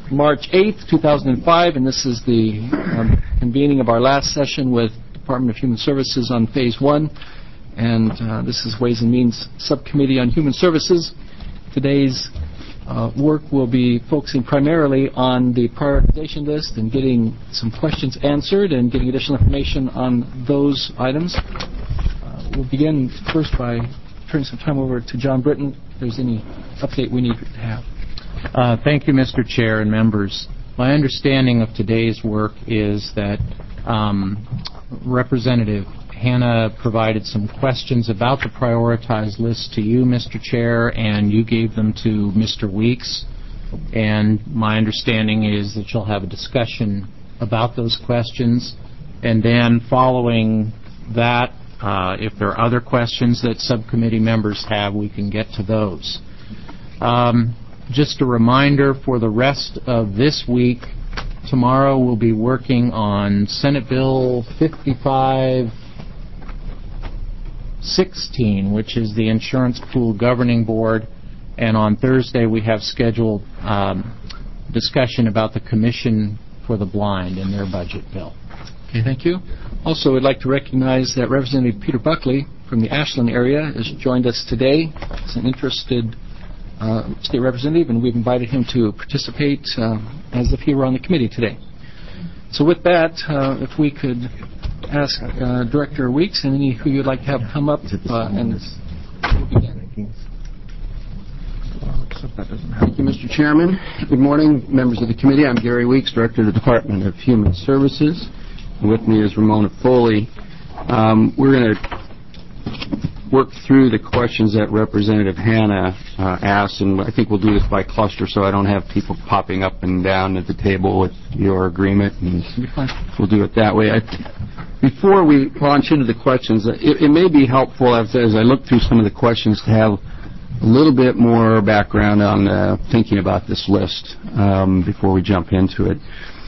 March 8th, 2005, and this is the convening of our last session with Department of Human Services on Phase 1, and this is Ways and Means Subcommittee on Human Services. Today's work will be focusing primarily on the prioritization list and getting some questions answered and getting additional information on those items. We'll begin first by turning some time over to John Britton if there's any update we need to have. Thank you, Mr. Chair and members. My understanding of today's work is that Representative Hanna provided some questions about the prioritized list to you, Mr. Chair, and you gave them to Mr. Weeks. And my understanding is that you'll have a discussion about those questions. And then following that, if there are other questions that subcommittee members have, we can get to those. Just a reminder for the rest of this week, tomorrow we'll be working on Senate Bill 5516, which is the Insurance Pool Governing Board, and on Thursday we have scheduled discussion about the Commission for the Blind and their budget bill. Okay, thank you. Also, I'd like to recognize that Representative Peter Buckley from the Ashland area has joined us today. He's an interested state representative, and we've invited him to participate as if he were on the committee today. So with that, if we could ask Director Weeks and any who you'd like to have come up and we'll begin. Thank you, Mr. Chairman. Good morning, members of the committee. I'm Gary Weeks, Director of the Department of Human Services. And with me is Ramona Foley. We're going to work through the questions that Representative Hanna asked, and I think we'll do this by cluster so I don't have people popping up and down at the table with your agreement, and we'll do it that way. Before we launch into the questions, it may be helpful as I look through some of the questions to have a little bit more background on thinking about this list before we jump into it.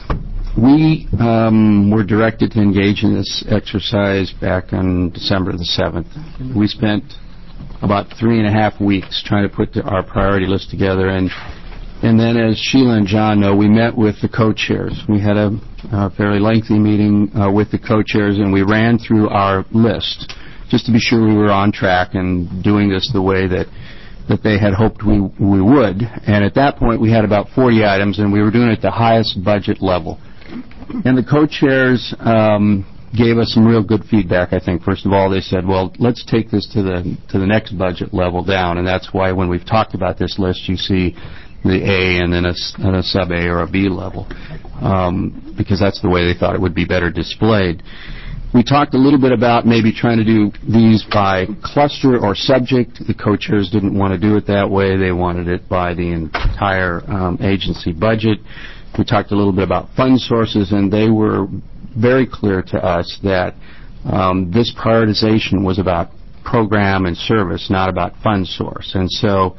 We were directed to engage in this exercise back on December the 7th. We spent about 3.5 weeks trying to put our priority list together, and then, as Sheila and John know, we met with the co-chairs. We had a fairly lengthy meeting with the co-chairs, and we ran through our list just to be sure we were on track and doing this the way that they had hoped we would. And at that point, we had about 40 items, and we were doing it at the highest budget level. And the co-chairs gave us some real good feedback, I think. First of all, they said, well, let's take this to the next budget level down. And that's why when we've talked about this list, you see the A and then a sub-A or a B level, because that's the way they thought it would be better displayed. We talked a little bit about maybe trying to do these by cluster or subject. The co-chairs didn't want to do it that way. They wanted it by the entire agency budget. We talked a little bit about fund sources, and they were very clear to us that this prioritization was about program and service, not about fund source. And so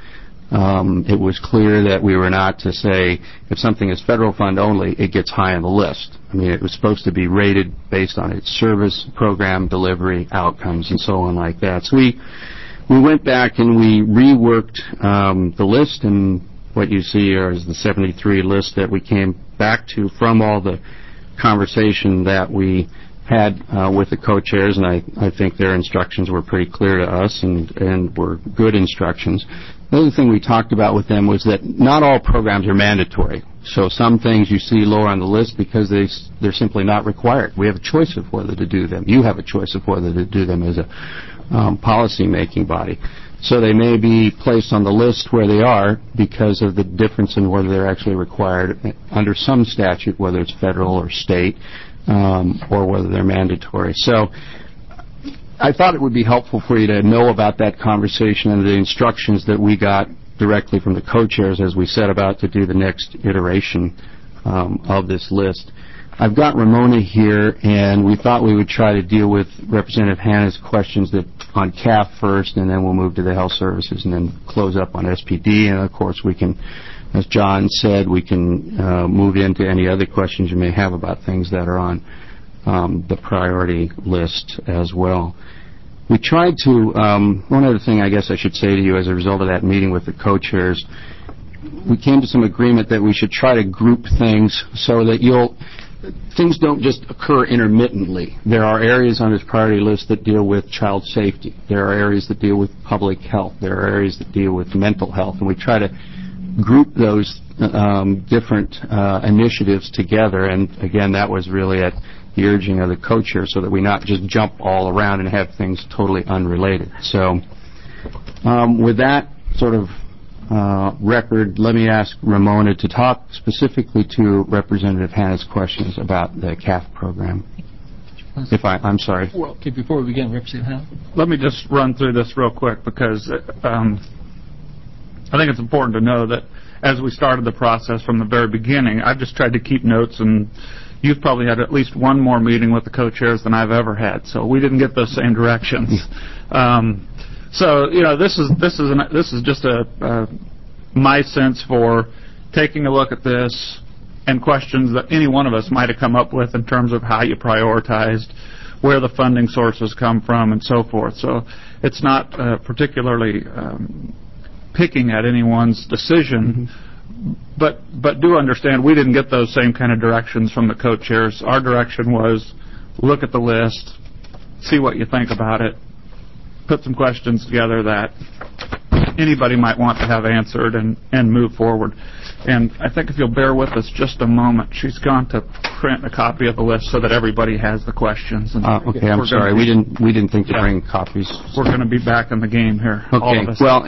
it was clear that we were not to say if something is federal fund only, it gets high on the list. I mean, it was supposed to be rated based on its service, program, delivery, outcomes, and so on like that. So we went back and we reworked the list, and what you see here is the 73 list that we came back to from all the conversation that we had with the co-chairs, and I think their instructions were pretty clear to us and were good instructions. The other thing we talked about with them was that not all programs are mandatory. So some things you see lower on the list because they're simply not required. We have a choice of whether to do them. You have a choice of whether to do them as a policy-making body. So they may be placed on the list where they are because of the difference in whether they're actually required under some statute, whether it's federal or state, or whether they're mandatory. So I thought it would be helpful for you to know about that conversation and the instructions that we got directly from the co-chairs as we set about to do the next iteration of this list. I've got Ramona here, and we thought we would try to deal with Representative Hanna's questions on CAF first, and then we'll move to the health services and then close up on SPD. And, of course, we can, as John said, we can move into any other questions you may have about things that are on the priority list as well. We tried to, one other thing I guess I should say to you as a result of that meeting with the co-chairs, we came to some agreement that we should try to group things so that things don't just occur intermittently. There are areas on this priority list that deal with child safety. There are areas that deal with public health. There are areas that deal with mental health. And we try to group those different initiatives together. And, again, that was really at the urging of the co-chair so that we not just jump all around and have things totally unrelated. So with that sort of record, let me ask Ramona to talk specifically to Representative Hanna's questions about the CAF program. I'm sorry. Well, okay, before we begin, Representative Hanna. Let me just run through this real quick because I think it's important to know that as we started the process from the very beginning, I've just tried to keep notes, and you've probably had at least one more meeting with the co-chairs than I've ever had, so we didn't get those same directions. So, this is just my sense for taking a look at this and questions that any one of us might have come up with in terms of how you prioritized, where the funding sources come from, and so forth. So it's not particularly picking at anyone's decision, but do understand we didn't get those same kind of directions from the co-chairs. Our direction was look at the list, see what you think about it, put some questions together that anybody might want to have answered and move forward. And I think if you'll bear with us just a moment, she's gone to print a copy of the list so that everybody has the questions. And okay, I'm sorry. We didn't think to bring copies. We're going to be back in the game here. Okay. All of us. Well,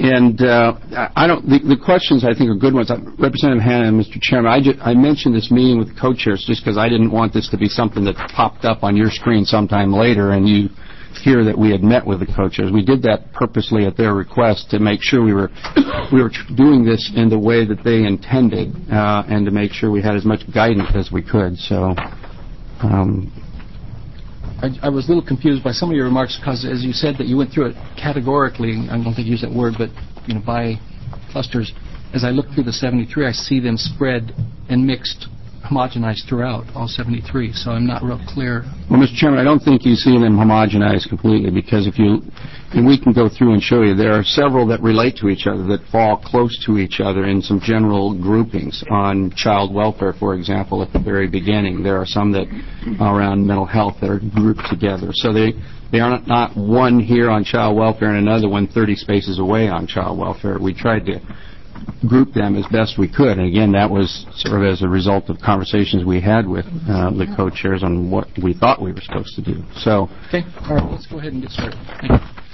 I don't. The questions I think are good ones. Representative Hanna and Mr. Chairman, I mentioned this meeting with the co-chairs just because I didn't want this to be something that popped up on your screen sometime later and you hear that we had met with the co-chairs. We did that purposely at their request to make sure we were doing this in the way that they intended and to make sure we had as much guidance as we could. So I was a little confused by some of your remarks because, as you said, that you went through it categorically. I don't think you used that word, but by clusters. As I look through the 73, I see them spread and mixed, homogenized throughout all 73. So I'm not real clear. Well, Mr. Chairman, I don't think you see them homogenized completely because and we can go through and show you, there are several that relate to each other that fall close to each other in some general groupings. On child welfare, for example, at the very beginning, there are some that around mental health that are grouped together. So they are not one here on child welfare and another one 30 spaces away on child welfare. We tried to group them as best we could. And again, that was sort of as a result of conversations we had with the co-chairs on what we thought we were supposed to do. So, okay, all right, let's go ahead and get started. Thank you.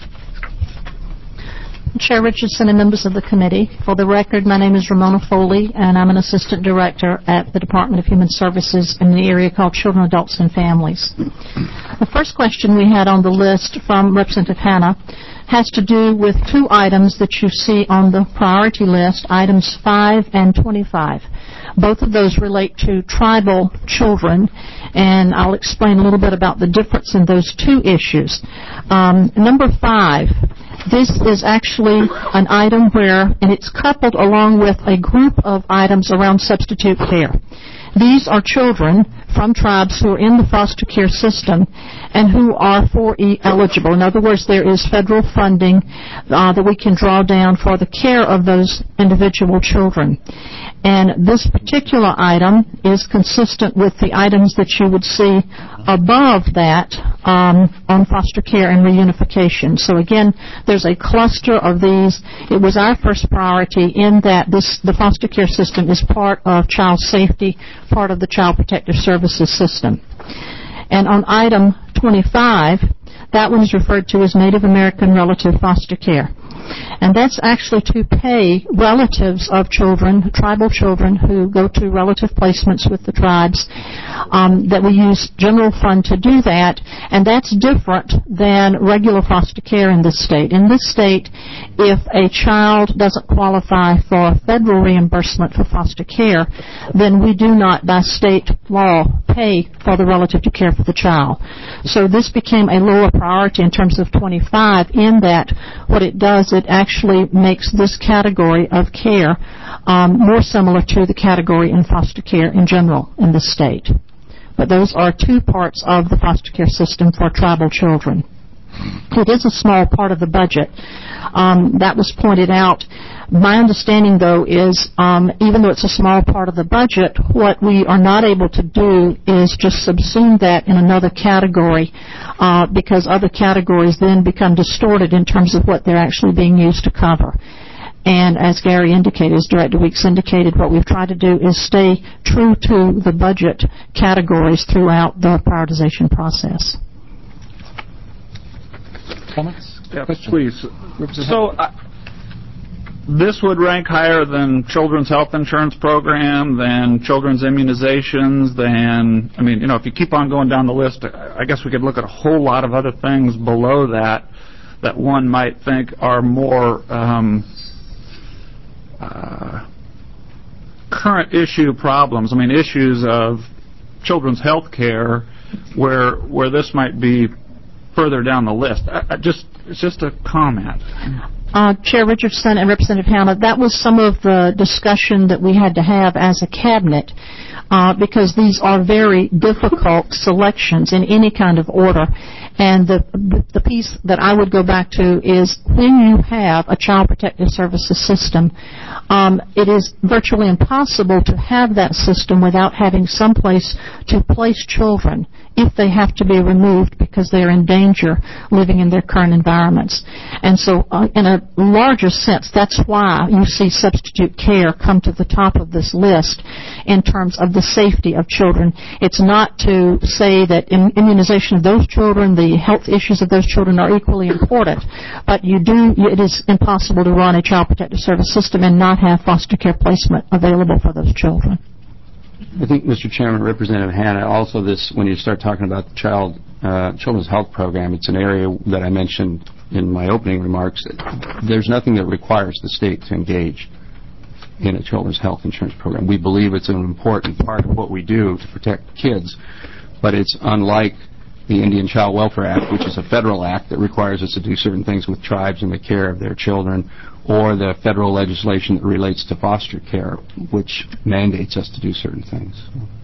Chair Richardson and members of the committee, for the record, my name is Ramona Foley, and I'm an assistant director at the Department of Human Services in the area called Children, Adults, and Families. The first question we had on the list from Representative Hanna has to do with two items that you see on the priority list, items 5 and 25. Both of those relate to tribal children, and I'll explain a little bit about the difference in those two issues. Number 5, this is actually an item and it's coupled along with a group of items around substitute care. These are children from tribes who are in the foster care system and who are 4E eligible. In other words, there is federal funding that we can draw down for the care of those individual children. And this particular item is consistent with the items that you would see above that on foster care and reunification. So again, there's a cluster of these. It was our first priority in that the foster care system is part of child safety, part of the Child Protective Services system. And on item 25, that one is referred to as Native American Relative Foster Care. And that's actually to pay relatives of children, tribal children, who go to relative placements with the tribes, that we use general fund to do that, and that's different than regular foster care in this state. In this state, if a child doesn't qualify for federal reimbursement for foster care, then we do not, by state law, pay for the relative to care for the child. So this became a lower priority in terms of 25 in that what it does, it actually makes this category of care more similar to the category in foster care in general in the state. But those are two parts of the foster care system for tribal children. It is a small part of the budget. That was pointed out. My understanding, though, is even though it's a small part of the budget, what we are not able to do is just subsume that in another category because other categories then become distorted in terms of what they're actually being used to cover. And as Gary indicated, as Director Weeks indicated, what we've tried to do is stay true to the budget categories throughout the prioritization process. Comments? Yeah, please. So this would rank higher than children's health insurance program, than children's immunizations, than, I mean, if you keep on going down the list, I guess we could look at a whole lot of other things below that one might think are more current issue problems. I mean, issues of children's health care where this might be further down the list. It's just a comment. Chair Richardson and Representative Hanna, that was some of the discussion that we had to have as a cabinet because these are very difficult selections in any kind of order. And the piece that I would go back to is when you have a Child Protective Services system, it is virtually impossible to have that system without having some place to place children if they have to be removed because they are in danger living in their current environments. And so in a larger sense, that's why you see substitute care come to the top of this list in terms of the safety of children. It's not to say that immunization of those children, the health issues of those children are equally important, but it is impossible to run a Child Protective Service system and not have foster care placement available for those children. I think, Mr. Chairman, Representative Hanna, also when you start talking about the children's health program, it's an area that I mentioned in my opening remarks. There's nothing that requires the state to engage in a children's health insurance program. We believe it's an important part of what we do to protect kids, but it's unlike the Indian Child Welfare Act, which is a federal act that requires us to do certain things with tribes and the care of their children, or the federal legislation that relates to foster care, which mandates us to do certain things.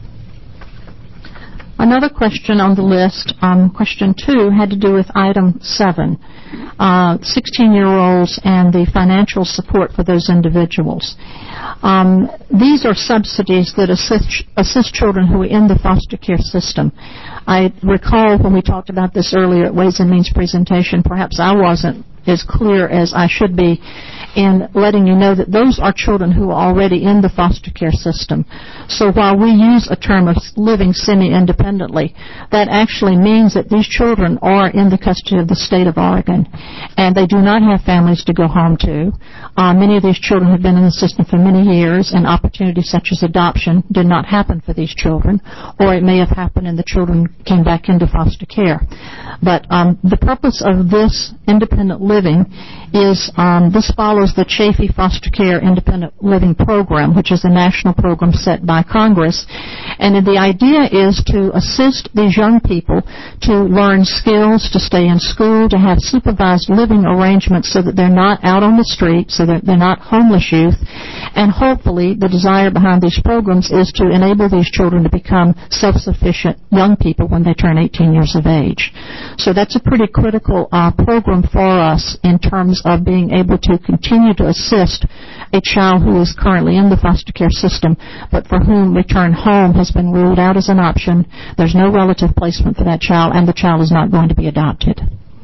Another question on the list, question 2, had to do with item 7, 16-year-olds and the financial support for those individuals. These are subsidies that assist children who are in the foster care system. I recall when we talked about this earlier at Ways and Means presentation, perhaps I wasn't as clear as I should be in letting you know that those are children who are already in the foster care system. So while we use a term of living semi-independently, that actually means that these children are in the custody of the state of Oregon, and they do not have families to go home to. Many of these children have been in the system for many years, and opportunities such as adoption did not happen for these children, or it may have happened and the children came back into foster care. But the purpose of this independent living is this follows the Chafee Foster Care Independent Living Program, which is a national program set by Congress. And the idea is to assist these young people to learn skills, to stay in school, to have supervised living arrangements so that they're not out on the street, so that they're not homeless youth. And hopefully the desire behind these programs is to enable these children to become self-sufficient young people when they turn 18 years of age. So that's a pretty critical program for us in terms of being able to continue to assist a child who is currently in the foster care system, but for whom return home has been ruled out as an option. There's no relative placement for that child, and the child is not going to be adopted.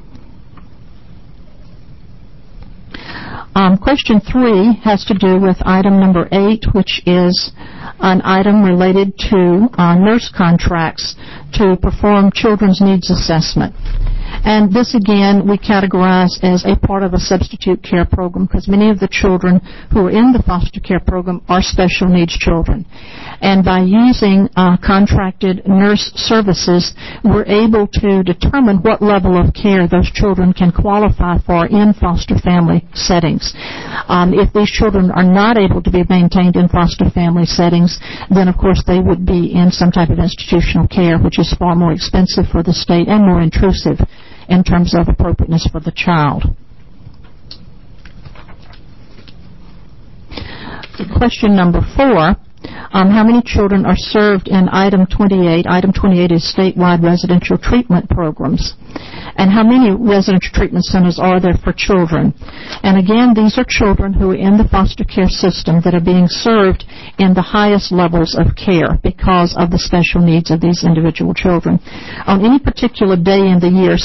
Question 3 has to do with item number 8, which is an item related to nurse contracts to perform children's needs assessment. And this, again, we categorize as a part of a substitute care program because many of the children who are in the foster care program are special needs children. And by using contracted nurse services, we're able to determine what level of care those children can qualify for in foster family settings. If these children are not able to be maintained in foster family settings, then, of course, they would be in some type of institutional care, which is far more expensive for the state and more intrusive in terms of appropriateness for the child. Question number 4 how many children are served in item 28. Item 28 is statewide residential treatment programs. And how many residential treatment centers are there for children? And again, these are children who are in the foster care system that are being served in the highest levels of care because of the special needs of these individual children. On any particular day in the year,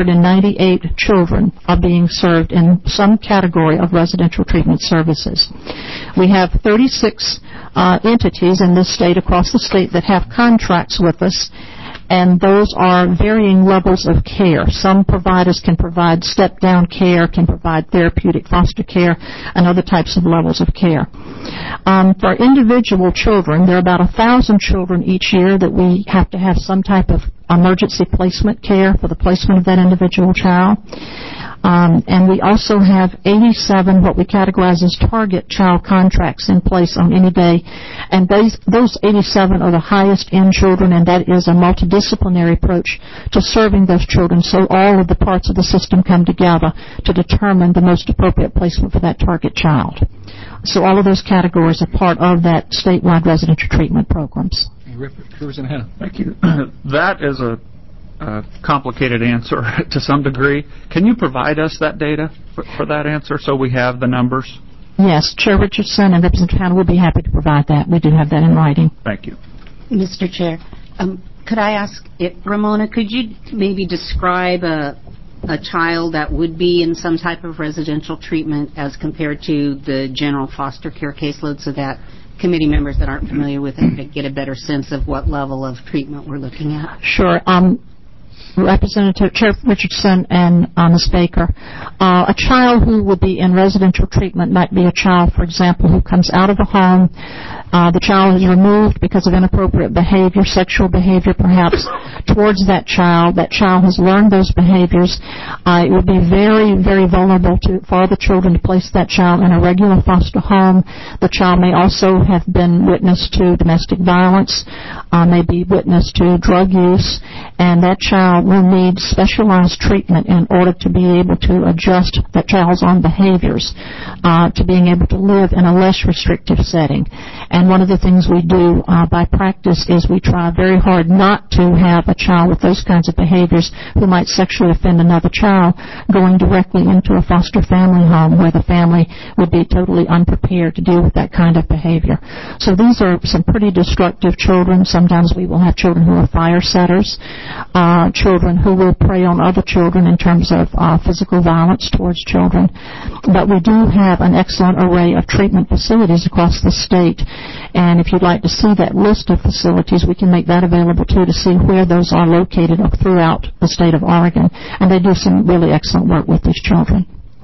698 children are being served in some category of residential treatment services. We have 36 entities in this state, across the state, that have contracts with us, and those are varying levels of care. Some providers can provide step-down care, can provide therapeutic foster care, and other types of levels of care. For individual children, there are about 1,000 children each year that we have to have some type of emergency placement care for the placement of that individual child. And we also have 87 what we categorize as target child contracts in place on any day. And those 87 are the highest in children, and that is a multidisciplinary approach to serving those children, so all of the parts of the system come together to determine the most appropriate placement for that target child. So all of those categories are part of that statewide residential treatment programs. Thank you. That is a complicated answer to some degree. Can you provide us that data for that answer so we have the numbers? Yes, Chair Richardson and Representative Hannah will be happy to provide that. We do have that in writing. Thank you. Mr. Chair, could I ask, Ramona, could you maybe describe a child that would be in some type of residential treatment as compared to the general foster care caseload, so that committee members that aren't familiar with it could get a better sense of what level of treatment we're looking at? Sure. Representative Chair Richardson and Ms. Baker, a child who would be in residential treatment might be a child, for example, who comes out of the home. The child is removed because of inappropriate behavior, sexual behavior perhaps, towards that child. That child has learned those behaviors. It would be very, very vulnerable for other children to place that child in a regular foster home. The child may also have been witness to domestic violence, may be witness to drug use, and that child will need specialized treatment in order to be able to adjust that child's own behaviors to being able to live in a less restrictive setting. And one of the things we do by practice is we try very hard not to have a child with those kinds of behaviors who might sexually offend another child going directly into a foster family home where the family would be totally unprepared to deal with that kind of behavior. So these are some pretty destructive children. Sometimes we will have children who are fire setters, children who will prey on other children in terms of physical violence towards children. But we do have an excellent array of treatment facilities across the state. And if you'd like to see that list of facilities, we can make that available too, to see where those are located throughout the state of Oregon. And they do some really excellent work with these children.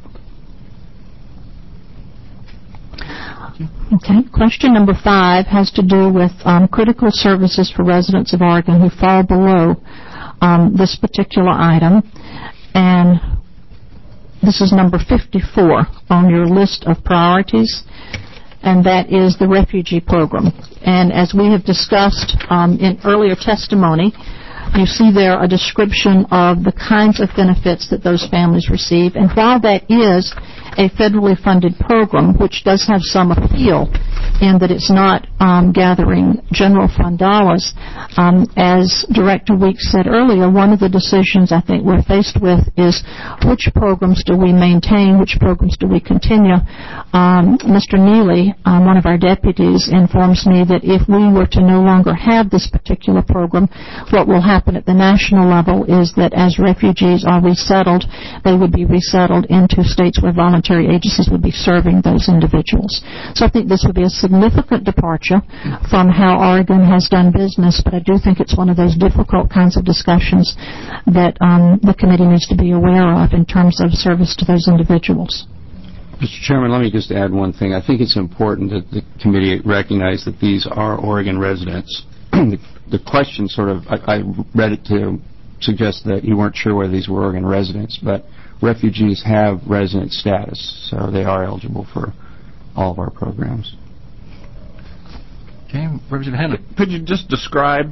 Okay. Question number 5 has to do with critical services for residents of Oregon who fall below this particular item. And this is number 54 on your list of priorities, and that is the refugee program. And as we have discussed in earlier testimony, you see there a description of the kinds of benefits that those families receive. And while that is a federally funded program, which does have some appeal in that it's not gathering general fund dollars, as Director Weeks said earlier, one of the decisions I think we're faced with is which programs do we maintain, which programs do we continue. Mr. Neely, one of our deputies, informs me that if we were to no longer have this particular program, what will happen at the national level is that as refugees are resettled, they would be resettled into states where voluntary agencies would be serving those individuals. So I think this would be a significant departure from how Oregon has done business, but I do think it's one of those difficult kinds of discussions that the committee needs to be aware of in terms of service to those individuals. Mr. Chairman, let me just add one thing. I think it's important that the committee recognize that these are Oregon residents. The question sort of, I read it to suggest that you weren't sure whether these were Oregon residents, but refugees have resident status, so they are eligible for all of our programs. Okay, Representative Hannah. Could you just describe,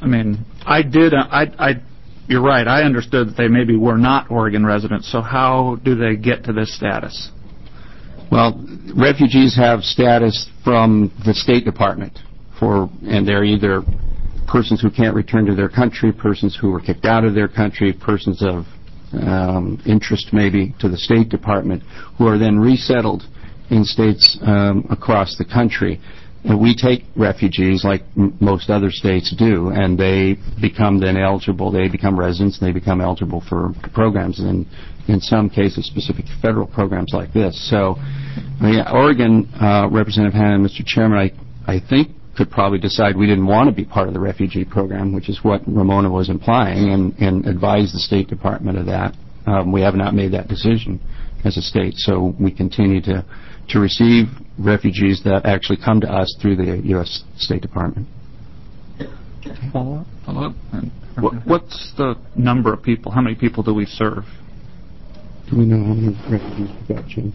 you're right, I understood that they maybe were not Oregon residents, so how do they get to this status? Well, refugees have status from the State Department and they're either persons who can't return to their country, persons who were kicked out of their country, persons of interest maybe to the State Department, who are then resettled in states across the country. And we take refugees like most other states do, and they become then eligible. They become residents, and they become eligible for programs, and in some cases specific federal programs like this. So, Oregon, Representative Hanna, Mr. Chairman, I think could probably decide we didn't want to be part of the refugee program, which is what Ramona was implying, and advise the State Department of that. We have not made that decision as a state, so we continue to receive refugees that actually come to us through the U.S. State Department. Follow-up? What's the number of people? How many people do we serve? Do we know how many refugees we've got, Jim?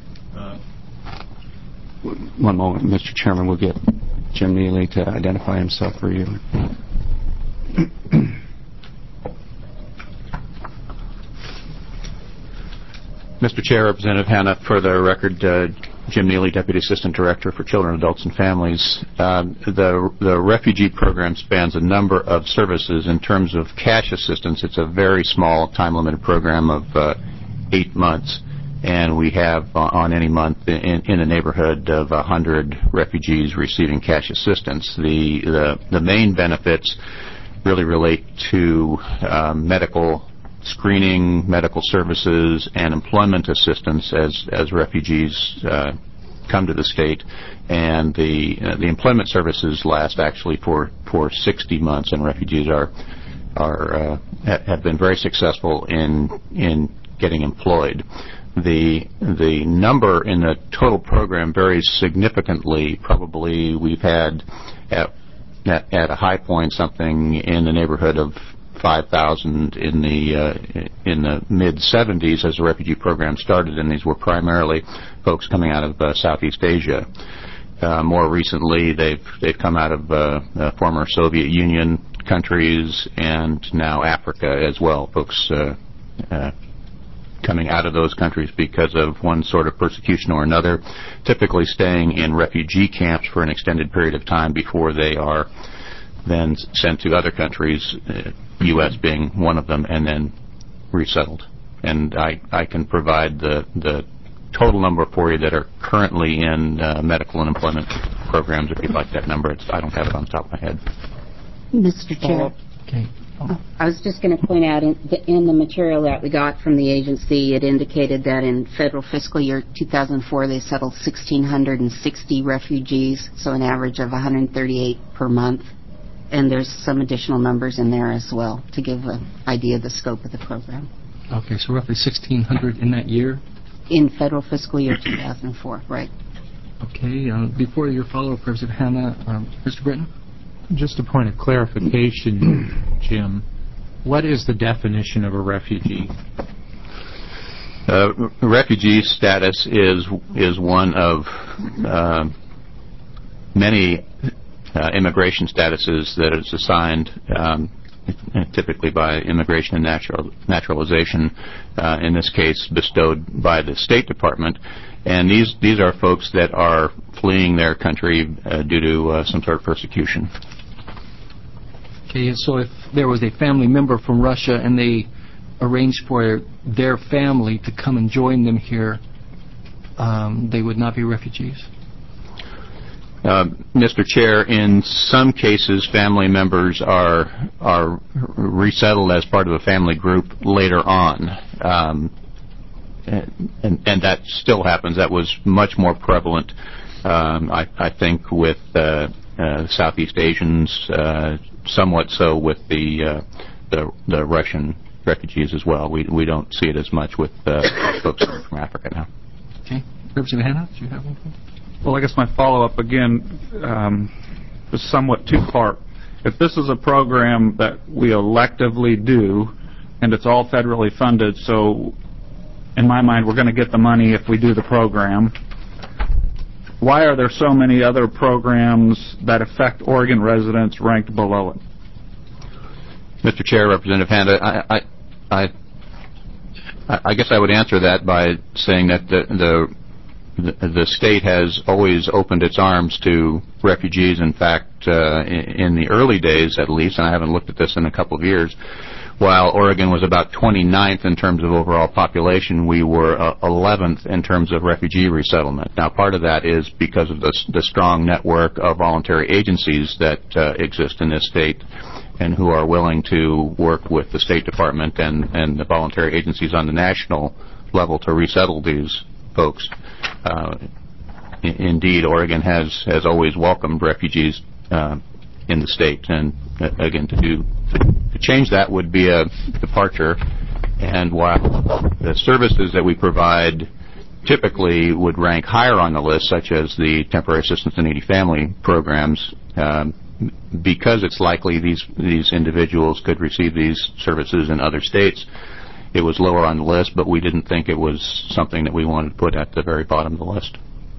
One moment, Mr. Chairman. We'll get Jim Neely to identify himself for you. Mr. Chair, Representative Hanna, for the record, Jim Neely, Deputy Assistant Director for Children, Adults, and Families. The refugee program spans a number of services. In terms of cash assistance, it's a very small, time-limited program of 8 months, and we have on any month in a neighborhood of 100 refugees receiving cash assistance. The main benefits really relate to medical screening, medical services, and employment assistance as refugees come to the state. And the employment services last actually for 60 months, and refugees have been very successful in getting employed. The number in the total program varies significantly. Probably we've had at a high point something in the neighborhood of 5,000 in the mid-'70s as the refugee program started, and these were primarily folks coming out of Southeast Asia. More recently, they've come out of former Soviet Union countries and now Africa as well. Folks coming out of those countries because of one sort of persecution or another, typically staying in refugee camps for an extended period of time before they are then sent to other countries, U.S. being one of them, and then resettled. And I can provide the total number for you that are currently in medical and employment programs, if you'd like that number. I don't have it on the top of my head. Mr. Chair. Okay. I was just going to point out in the material that we got from the agency, it indicated that in federal fiscal year 2004, they settled 1,660 refugees, so an average of 138 per month. And there's some additional numbers in there as well to give an idea of the scope of the program. Okay, so roughly 1,600 in that year? In federal fiscal year 2004, right. Okay, before your follow-up, President Hanna, Mr. Britton? Just a point of clarification, Jim. What is the definition of a refugee? Refugee status is one of many immigration statuses that is assigned typically by Immigration and Naturalization, in this case bestowed by the State Department. And these are folks that are fleeing their country due to some sort of persecution. Okay, so if there was a family member from Russia and they arranged for their family to come and join them here, they would not be refugees? Mr. Chair, in some cases, family members are resettled as part of a family group later on, and that still happens. That was much more prevalent, I think, with Southeast Asians, somewhat so with the Russian refugees as well. We don't see it as much with folks from Africa now. Okay, Representative Hanna, do you have one? Well, I guess my follow-up, again, is somewhat two-part. If this is a program that we electively do, and it's all federally funded, so in my mind we're going to get the money if we do the program, why are there so many other programs that affect Oregon residents ranked below it? Mr. Chair, Representative Hanna, I guess I would answer that by saying that the state has always opened its arms to refugees. In fact, in the early days at least, and I haven't looked at this in a couple of years, while Oregon was about 29th in terms of overall population, we were 11th in terms of refugee resettlement. Now, part of that is because of the strong network of voluntary agencies that exist in this state and who are willing to work with the State Department and the voluntary agencies on the national level to resettle these folks. Indeed, Oregon has always welcomed refugees in the state, and again, to change that would be a departure. And while the services that we provide typically would rank higher on the list, such as the temporary assistance to needy family programs, because it's likely these individuals could receive these services in other states, it was lower on the list, but we didn't think it was something that we wanted to put at the very bottom of the list.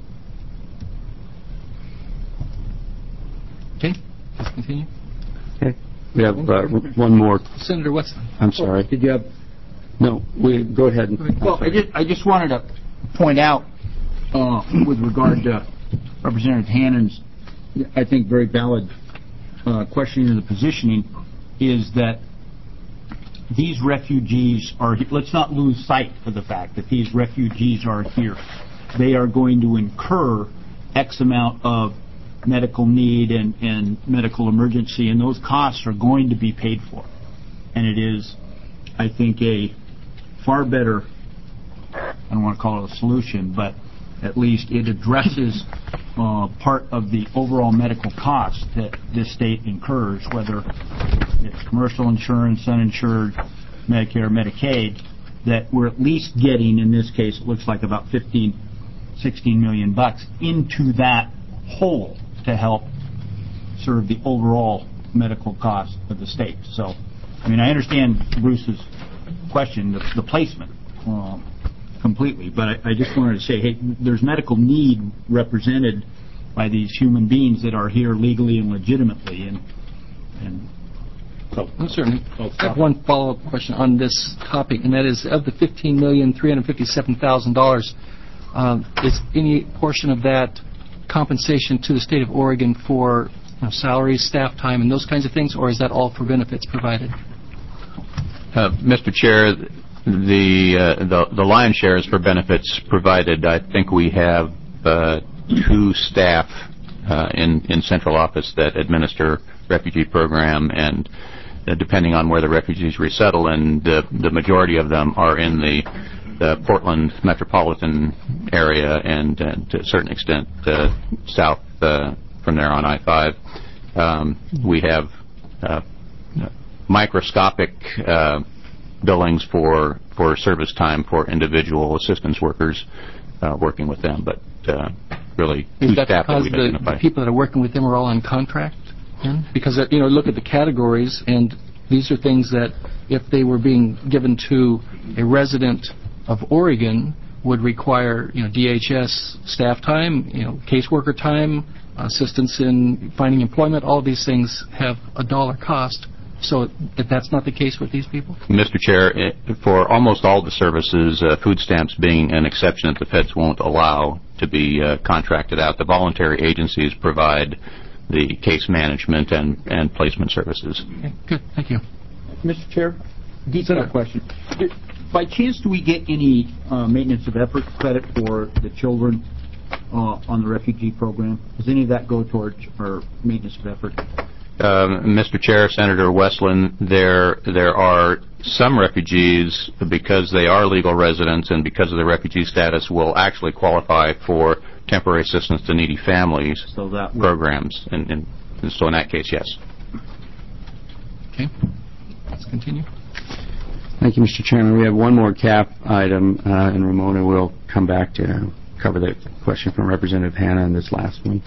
Okay, let's continue. Okay. We have one more. Senator Wesson. I'm sorry. Did you have? No, go ahead. Well, I just wanted to point out with regard to Representative Hannon's, I think, very valid questioning of the positioning, is that these refugees are, let's not lose sight of the fact that these refugees are here. They are going to incur X amount of medical need and medical emergency, and those costs are going to be paid for. And it is, I think, a far better, I don't want to call it a solution, but at least it addresses part of the overall medical cost that this state incurs, whether it's commercial insurance, uninsured, Medicare, Medicaid, that we're at least getting, in this case, it looks like about $16 million into that hole to help serve the overall medical cost of the state. So, I mean, I understand Bruce's question, the placement, completely, but I just wanted to say, hey, there's medical need represented by these human beings that are here legally and legitimately, and so. Certainly. I have one follow-up question on this topic, and that is, of the $15,357,000, is any portion of that compensation to the state of Oregon for salaries, staff time, and those kinds of things, or is that all for benefits provided? Mr. Chair, the lion's share is for benefits provided. I think we have 2 staff in central office that administer refugee program, and depending on where the refugees resettle, and the majority of them are in the Portland metropolitan area, and to a certain extent south from there on I-5. We have microscopic billings for service time for individual assistance workers working with them, but really 2 staff that we've identified. The people that are working with them are all on contract? Because, look at the categories, and these are things that if they were being given to a resident of Oregon would require, DHS staff time, caseworker time, assistance in finding employment. All of these things have a dollar cost. So if that's not the case with these people? Mr. Chair, for almost all the services, food stamps being an exception that the feds won't allow to be contracted out, the voluntary agencies provide the case management and placement services. Okay, good. Thank you. Mr. Chair, detailed question. By chance, do we get any maintenance of effort credit for the children on the refugee program? Does any of that go towards our maintenance of effort? Mr. Chair, Senator Westland, there are some refugees, because they are legal residents and because of their refugee status, will actually qualify for temporary assistance to needy families programs. And so in that case, yes. Okay. Let's continue. Thank you, Mr. Chairman. We have one more CAP item, and Ramona will come back to cover the question from Representative Hanna on this last one.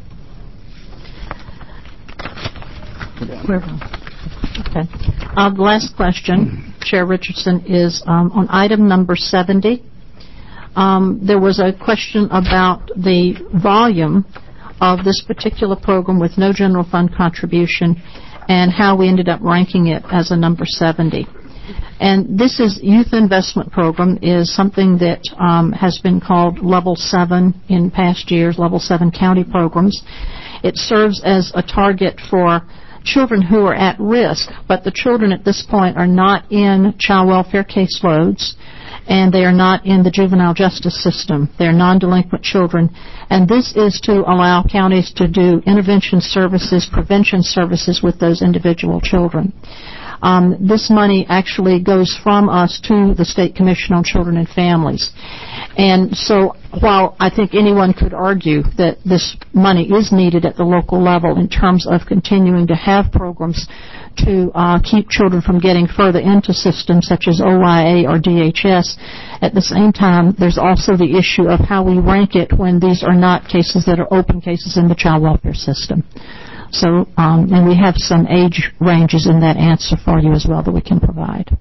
Okay. The last question, Chair Richardson, is on item number 70. There was a question about the volume of this particular program with no general fund contribution and how we ended up ranking it as a number 70. And this is Youth Investment Program is something that has been called Level 7 in past years, Level 7 county programs. It serves as a target for children who are at risk, but the children at this point are not in child welfare caseloads, and they are not in the juvenile justice system. They are non-delinquent children. And this is to allow counties to do intervention services, prevention services with those individual children. This money actually goes from us to the State Commission on Children and Families. And so while I think anyone could argue that this money is needed at the local level in terms of continuing to have programs to keep children from getting further into systems such as OIA or DHS, at the same time, there's also the issue of how we rank it when these are not cases that are open cases in the child welfare system. So, and we have some age ranges in that answer for you as well that we can provide.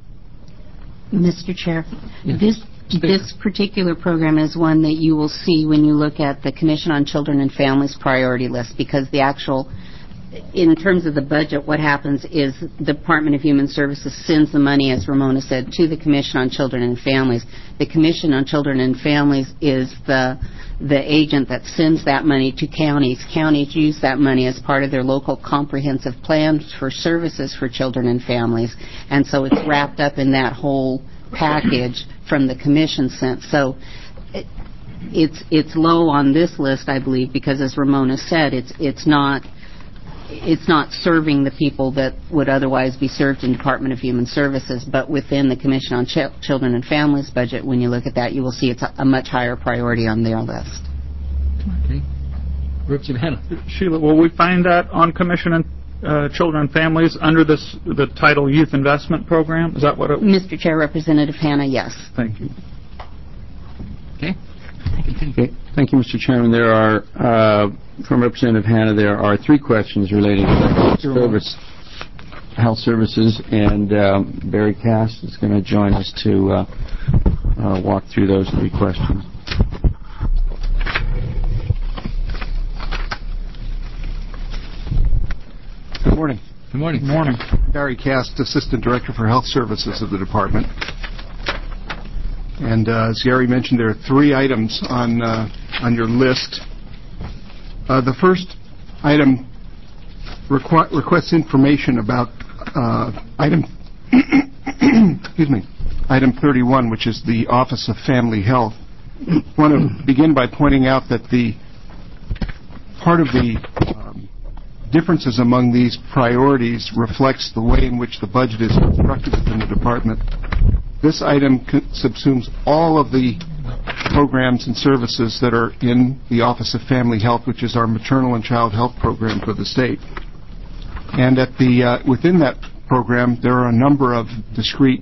Mr. Chair, Yes. this particular program is one that you will see when you look at the Commission on Children and Families priority list, because the actual, in terms of the budget, what happens is the Department of Human Services sends the money, as Ramona said, to the Commission on Children and Families. The Commission on Children and Families is the agent that sends that money to counties. Counties use that money as part of their local comprehensive plans for services for children and families. And so it's wrapped up in that whole package from the Commission sense. So it's low on this list, I believe, because as Ramona said, it's not serving the people that would otherwise be served in Department of Human Services, but within the Commission on Children and Families budget, when you look at that, you will see it's a much higher priority on their list. Okay. Representative Hanna. Sheila, will we find that on Commission on Children and Families under the title Youth Investment Program? Is that what it... Mr. Chair, Representative Hanna, yes. Thank you. Okay. Okay. Thank you, Mr. Chairman. There are, from Representative Hanna, there are 3 questions relating to health services, and Barry Cass is going to join us to walk through those 3 questions. Good morning. Good morning. Good morning. Barry Cast, Assistant Director for Health Services of the Department. And as Gary mentioned, there are 3 items on your list. The first item requests information about item item 31, which is the Office of Family Health. I want to begin by pointing out that the part of the differences among these priorities reflects the way in which the budget is constructed within the department. This item subsumes all of the programs and services that are in the Office of Family Health, which is our maternal and child health program for the state. And at the within that program, there are a number of discrete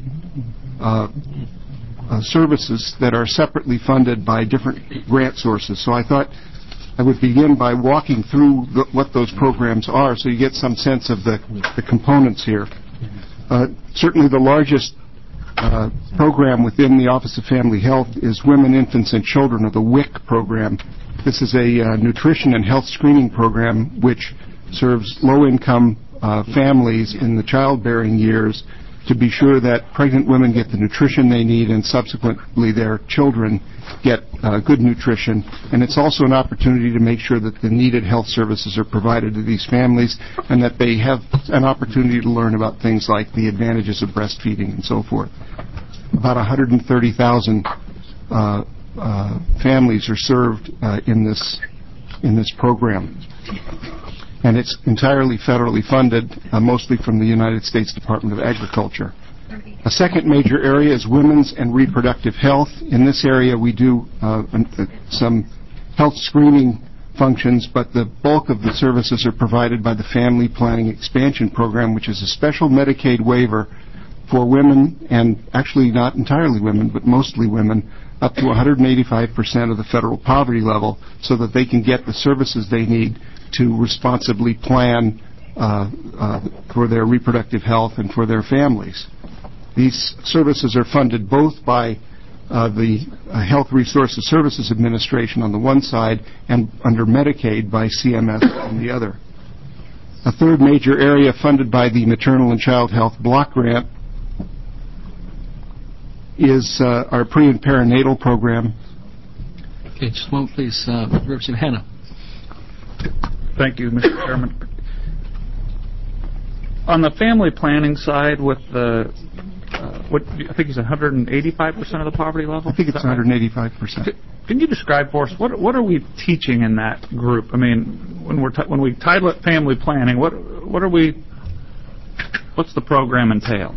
services that are separately funded by different grant sources. So I thought I would begin by walking through what those programs are so you get some sense of the components here. Certainly the largest program within the Office of Family Health is Women, Infants, and Children, or the WIC program. This is a nutrition and health screening program which serves low-income families in the childbearing years to be sure that pregnant women get the nutrition they need and subsequently their children get good nutrition. And it's also an opportunity to make sure that the needed health services are provided to these families and that they have an opportunity to learn about things like the advantages of breastfeeding and so forth. About 130,000 families are served in this program. And it's entirely federally funded, mostly from the United States Department of Agriculture. A second major area is women's and reproductive health. In this area, we do some health screening functions, but the bulk of the services are provided by the Family Planning Expansion Program, which is a special Medicaid waiver for women, and actually not entirely women, but mostly women, up to 185% of the federal poverty level, so that they can get the services they need to responsibly plan for their reproductive health and for their families. These services are funded both by the Health Resources Services Administration on the one side and under Medicaid by CMS on the other. A third major area funded by the Maternal and Child Health Block Grant is our pre and perinatal program. Okay, just a moment, please. Representative Hanna. Thank you, Mr. Chairman. On the family planning side, with the what I think is 185% of the poverty level. I think it's 185%. Can you describe for us what are we teaching in that group? I mean, when we title it family planning, what's the program entail?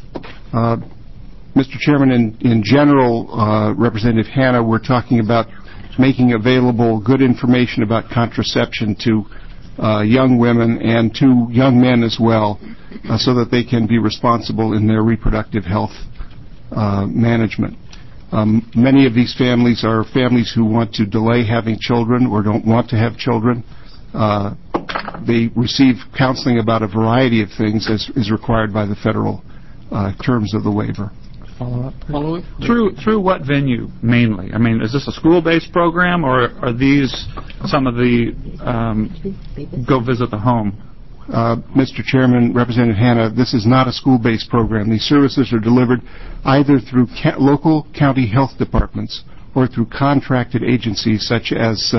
Mr. Chairman, in general, Representative Hanna, we're talking about making available good information about contraception to young women and to young men as well, so that they can be responsible in their reproductive health management. Many of these families are families who want to delay having children or don't want to have children. They receive counseling about a variety of things as is required by the federal terms of the waiver. Follow-up? Through what venue, mainly? I mean, is this a school-based program, or are these some of the go visit the home? Mr. Chairman, Representative Hanna, this is not a school-based program. These services are delivered either through local county health departments or through contracted agencies such as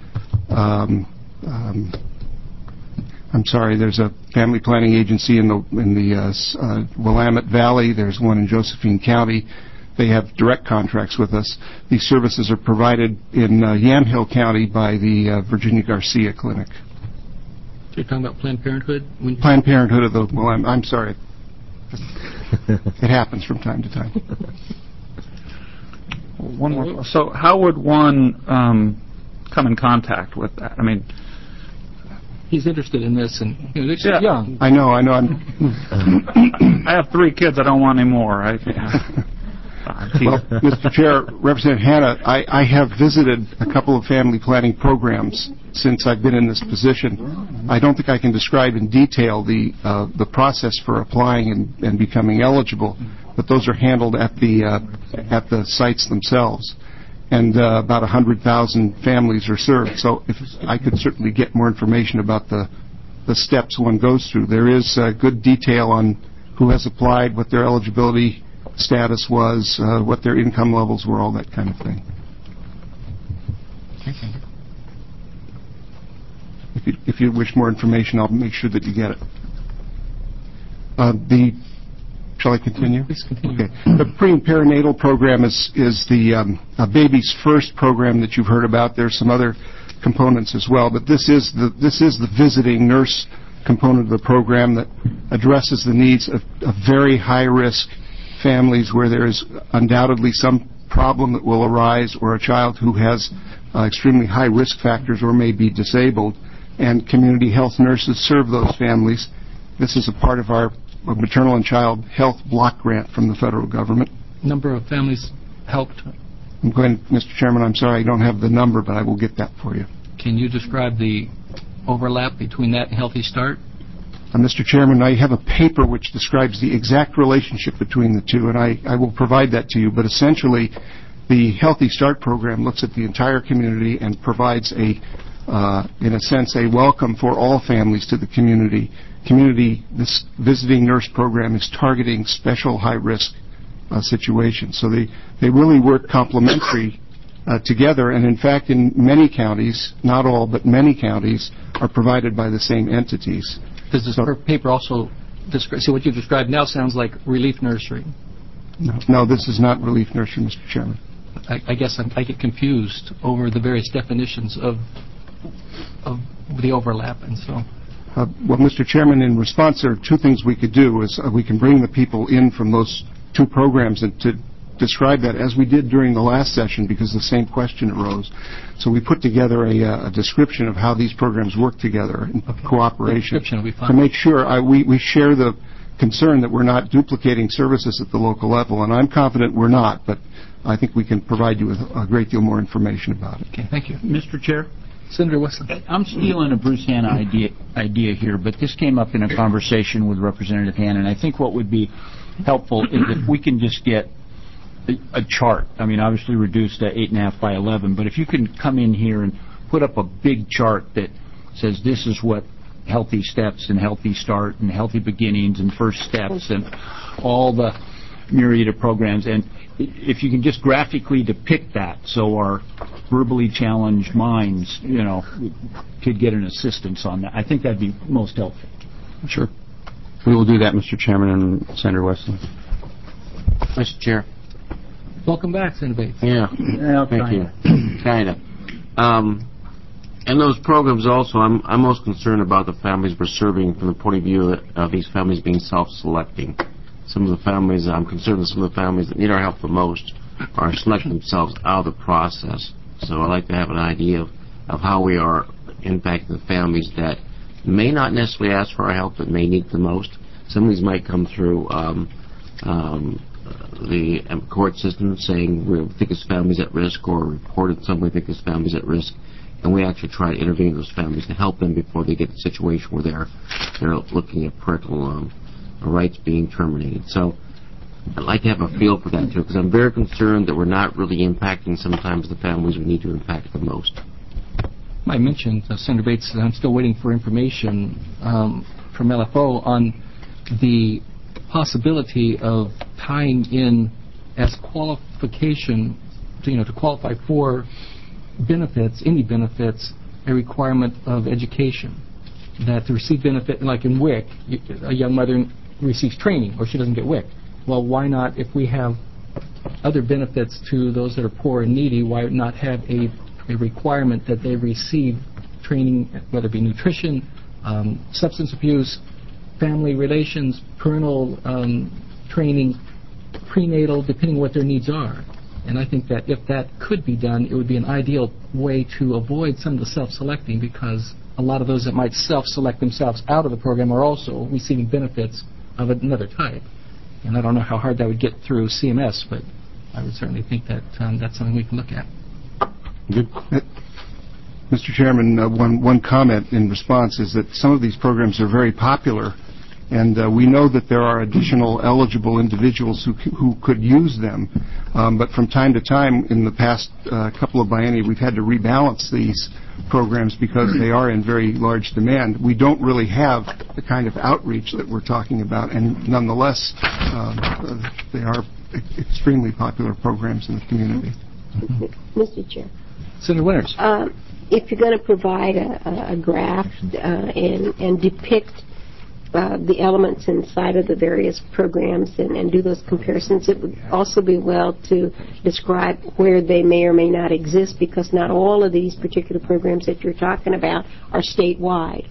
there's a family planning agency in the Willamette Valley. There's one in Josephine County. They have direct contracts with us. These services are provided in Yamhill County by the Virginia Garcia Clinic. So you're talking about Planned Parenthood? Planned Parenthood of the Willamette. I'm sorry. It happens from time to time. One more. So how would one come in contact with that? I mean, he's interested in this, and they're young. I know. I have 3 kids. I don't want any more. Well, Mr. Chair, Representative Hanna, I have visited a couple of family planning programs since I've been in this position. I don't think I can describe in detail the process for applying and becoming eligible, but those are handled at the sites themselves. And about 100,000 families are served. So if I could certainly get more information about the steps one goes through. There is good detail on who has applied, what their eligibility status was, what their income levels were, all that kind of thing. If you wish more information, I'll make sure that you get it. Shall I continue? Please continue. Okay. The pre and perinatal program is the Baby's First program that you've heard about. There's some other components as well, but this is the visiting nurse component of the program that addresses the needs of very high-risk families where there is undoubtedly some problem that will arise, or a child who has extremely high risk factors or may be disabled, and community health nurses serve those families. This is a part of our maternal and child health block grant from the federal government. Number of families helped? Mr. Chairman, I'm sorry, I don't have the number, but I will get that for you. Can you describe the overlap between that and Healthy Start? Mr. Chairman, I have a paper which describes the exact relationship between the two, and I will provide that to you. But essentially, the Healthy Start program looks at the entire community and provides in a sense, a welcome for all families to the community. This visiting nurse program is targeting special high-risk situations. So they really work complementary together, and in fact, in many counties, not all, but many counties, are provided by the same entities. Does this paper also describe, so what you described now sounds like relief nursery? No, this is not relief nursery, Mr. Chairman. I guess I get confused over the various definitions of the overlap, and so... Well, Mr. Chairman, in response, there are 2 things we could do. Is we can bring the people in from those 2 programs and to describe that, as we did during the last session, because the same question arose. So we put together a description of how these programs work together in cooperation to make sure we share the concern that we're not duplicating services at the local level, and I'm confident we're not, but I think we can provide you with a great deal more information about it. Okay, thank you. Mr. Chair? Senator Wesson. I'm stealing a Bruce Hanna idea here, but this came up in a conversation with Representative Hanna, and I think what would be helpful is if we can just get a chart. I mean, obviously reduced to 8.5 by 11, but if you can come in here and put up a big chart that says this is what Healthy Steps and Healthy Start and Healthy Beginnings and First Steps and all the myriad of programs, and if you can just graphically depict that, so our verbally challenged minds, could get an assistance on that, I think that'd be most helpful. Sure. We will do that, Mr. Chairman and Senator Wesley. Mr. Chair. Welcome back, Senator Bates. Yeah. Thank you. Kind of. And those programs also, I'm most concerned about the families we're serving from the point of view of these families being self-selecting. Some of the families, I'm concerned that some of the families that need our help the most are selecting themselves out of the process. So I'd like to have an idea of how we are impacting the families that may not necessarily ask for our help but may need the most. Some of these might come through the court system saying we think this family's at risk, or reported somebody think this family's at risk, and we actually try to intervene in those families to help them before they get in a situation where they're looking at parental rights being terminated. So I'd like to have a feel for that too, because I'm very concerned that we're not really impacting sometimes the families we need to impact the most. I mentioned, Senator Bates, that I'm still waiting for information from LFO on the possibility of tying in as qualification, to qualify for benefits, any benefits, a requirement of education. That to receive benefit, like in WIC, a young mother receives training or she doesn't get WIC. Well, why not, if we have other benefits to those that are poor and needy, why not have a requirement that they receive training, whether it be nutrition, substance abuse, family relations, parental training, prenatal, depending on what their needs are. And I think that if that could be done, it would be an ideal way to avoid some of the self-selecting, because a lot of those that might self-select themselves out of the program are also receiving benefits of another type. And I don't know how hard that would get through CMS, but I would certainly think that that's something we can look at. Good. Mr. Chairman, one comment in response is that some of these programs are very popular, and we know that there are additional eligible individuals who could use them. But from time to time, in the past couple of biennia, we've had to rebalance these programs because they are in very large demand. We don't really have the kind of outreach that we're talking about, and nonetheless, they are extremely popular programs in the community. Mr. Chair. Senator Winters. If you're going to provide a graph and depict the elements inside of the various programs and do those comparisons, it would also be well to describe where they may or may not exist, because not all of these particular programs that you're talking about are statewide.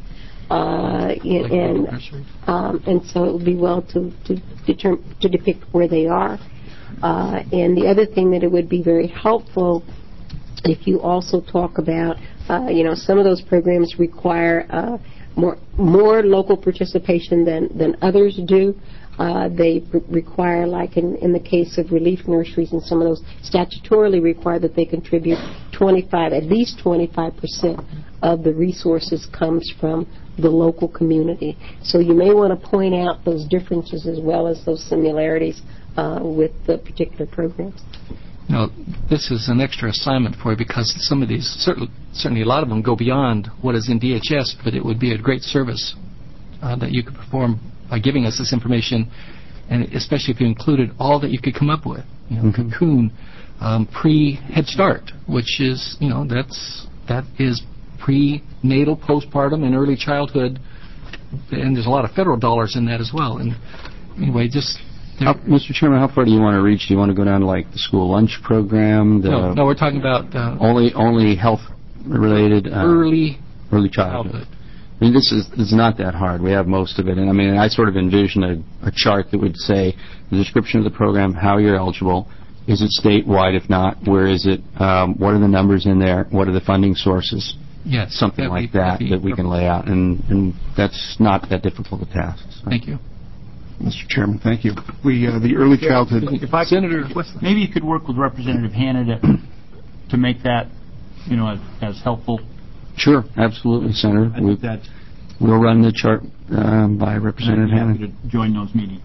And so it would be well to depict where they are. And the other thing that it would be very helpful if you also talk about, some of those programs require more local participation than others do. They require, like in the case of relief nurseries, and some of those statutorily require that they contribute at least 25% of the resources comes from the local community. So you may want to point out those differences as well as those similarities with the particular programs. This is an extra assignment for you, because some of these, certainly a lot of them go beyond what is in DHS, but it would be a great service that you could perform by giving us this information, and especially if you included all that you could come up with. Cocoon, pre-Head Start, which is, that is prenatal, postpartum, and early childhood, and there's a lot of federal dollars in that as well. And anyway, Mr. Chairman, how far do you want to reach? Do you want to go down to like the school lunch program? No, we're talking about only health related early childhood. I mean, this is not that hard. We have most of it, and I sort of envision a chart that would say the description of the program, how you're eligible. Is it statewide? If not, where is it? What are the numbers in there? What are the funding sources? Yes, something like that we can lay out, and that's not that difficult a task. So. Thank you. Mr. Chairman, thank you. The early childhood... Senator, maybe you could work with Representative Hanna to make that, as helpful. Sure, absolutely, Senator. We'll run the chart by Representative Hanna. To join those meetings.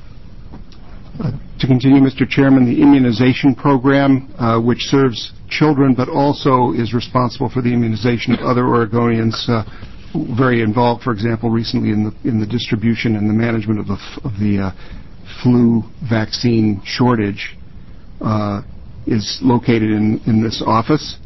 To continue, Mr. Chairman, the immunization program, which serves children but also is responsible for the immunization of other Oregonians, very involved, for example, recently in the distribution and the management of the flu vaccine shortage is located in this office.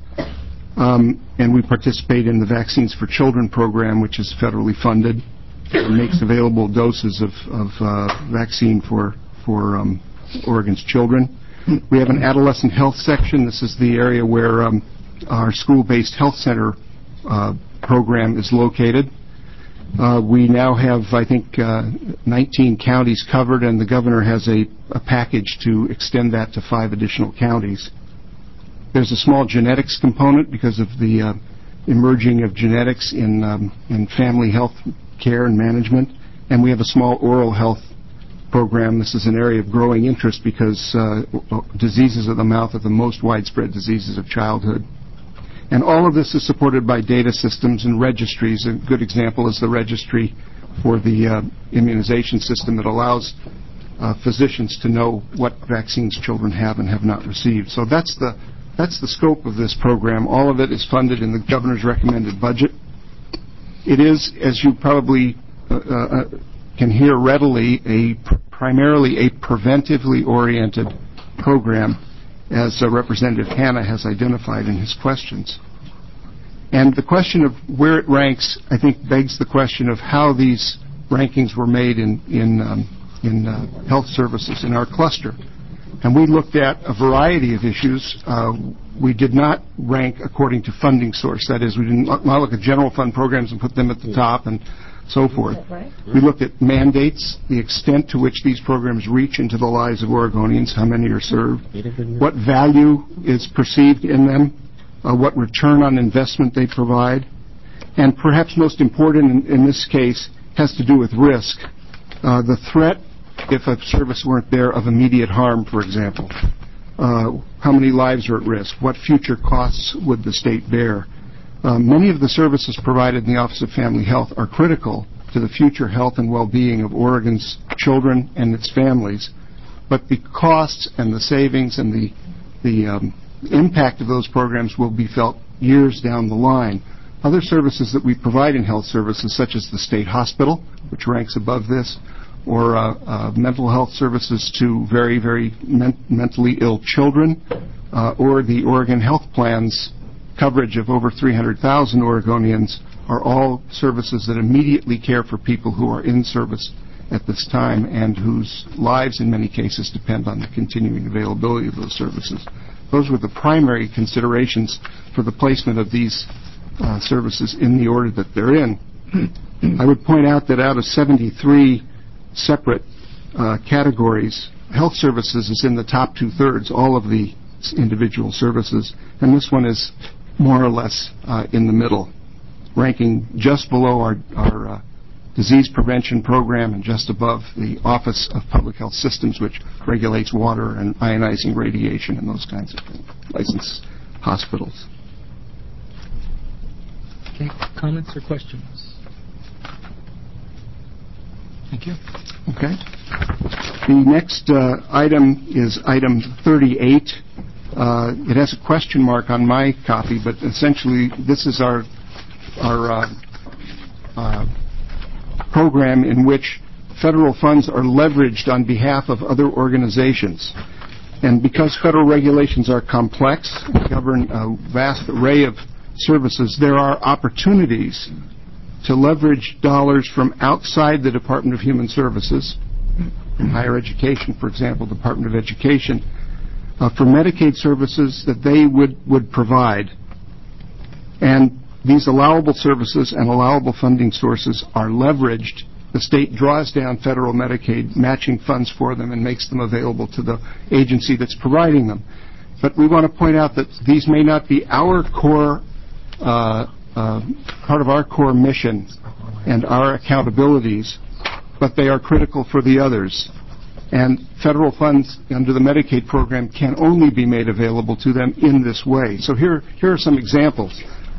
And we participate in the Vaccines for Children program, which is federally funded and makes available doses of vaccine for Oregon's children. We have an adolescent health section. This is the area where our school-based health center program is located. We now have, I think, 19 counties covered, and the governor has a package to extend that to 5 additional counties. There's a small genetics component because of the emerging of genetics in family health care and management, and we have a small oral health program. This is an area of growing interest because diseases of the mouth are the most widespread diseases of childhood. And all of this is supported by data systems and registries. A good example is the registry for the immunization system that allows physicians to know what vaccines children have and have not received. So that's the scope of this program. All of it is funded in the governor's recommended budget. It is, as you probably can hear readily, primarily a preventively oriented program, as Representative Hanna has identified in his questions. And the question of where it ranks, I think, begs the question of how these rankings were made in health services in our cluster. And we looked at a variety of issues. We did not rank according to funding source. That is, we did not look at general fund programs and put them at the top and so forth. We looked at mandates, the extent to which these programs reach into the lives of Oregonians, how many are served, what value is perceived in them, what return on investment they provide, and perhaps most important in this case has to do with risk. The threat, if a service weren't there, of immediate harm, for example. How many lives are at risk? What future costs would the state bear? Many of the services provided in the Office of Family Health are critical to the future health and well-being of Oregon's children and its families, but the costs and the savings and the impact of those programs will be felt years down the line. Other services that we provide in health services, such as the state hospital, which ranks above this, or mental health services to very, very mentally ill children, or the Oregon Health Plan's coverage of over 300,000 Oregonians, are all services that immediately care for people who are in service at this time and whose lives in many cases depend on the continuing availability of those services. Those were the primary considerations for the placement of these services in the order that they're in. I would point out that out of 73 separate categories, health services is in the top 2/3, all of the individual services, and this one is more or less in the middle, ranking just below our disease prevention program and just above the Office of Public Health Systems, which regulates water and ionizing radiation and those kinds of things, licensed hospitals. Okay, comments or questions? Thank you. Okay. The next item is item 38. It has a question mark on my copy, but essentially this is our program in which federal funds are leveraged on behalf of other organizations. And because federal regulations are complex and govern a vast array of services, there are opportunities to leverage dollars from outside the Department of Human Services, in higher education, for example, Department of Education, for Medicaid services that they would provide. And these allowable services and allowable funding sources are leveraged. The state draws down federal Medicaid matching funds for them and makes them available to the agency that's providing them. But we want to point out that these may not be our core, part of our core mission and our accountabilities, but they are critical for the others. And federal funds under the Medicaid program can only be made available to them in this way. So here are some examples.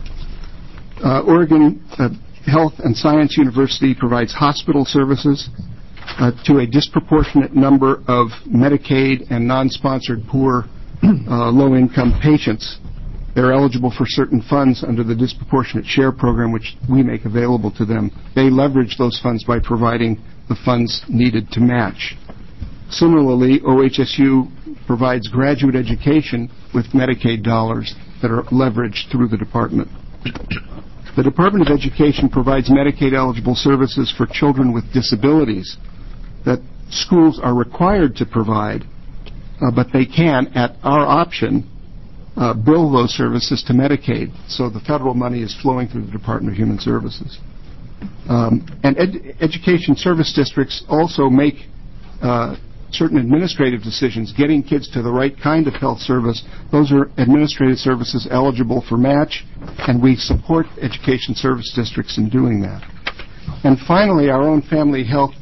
Oregon Health and Science University provides hospital services to a disproportionate number of Medicaid and non-sponsored poor low-income patients. They're eligible for certain funds under the disproportionate share program, which we make available to them. They leverage those funds by providing the funds needed to match. Similarly, OHSU provides graduate education with Medicaid dollars that are leveraged through the department. The Department of Education provides Medicaid-eligible services for children with disabilities that schools are required to provide, but they can, at our option, bill those services to Medicaid. So the federal money is flowing through the Department of Human Services. And education service districts also make certain administrative decisions, getting kids to the right kind of health service. Those are administrative services eligible for match, and we support education service districts in doing that. And finally, our own family health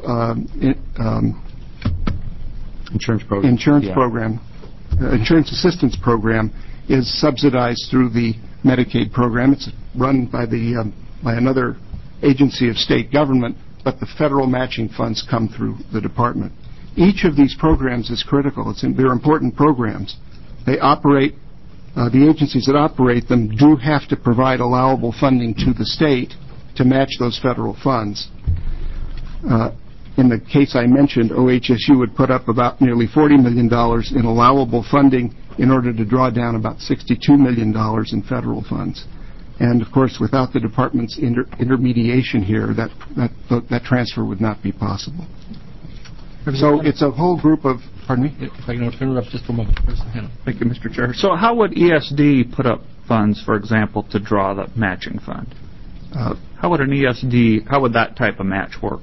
Insurance program. Insurance assistance program is subsidized through the Medicaid program. It's run by another agency of state government, but the federal matching funds come through the department. Each of these programs is critical. They're important programs. They operate, the agencies that operate them do have to provide allowable funding to the state to match those federal funds. In the case I mentioned, OHSU would put up about nearly $40 million in allowable funding in order to draw down about $62 million in federal funds. And, of course, without the department's intermediation here, that transfer would not be possible. So it's a whole group of... Pardon me? If I can interrupt just for a moment. Thank you, Mr. Chair. So how would ESD put up funds, for example, to draw the matching fund? How would that type of match work?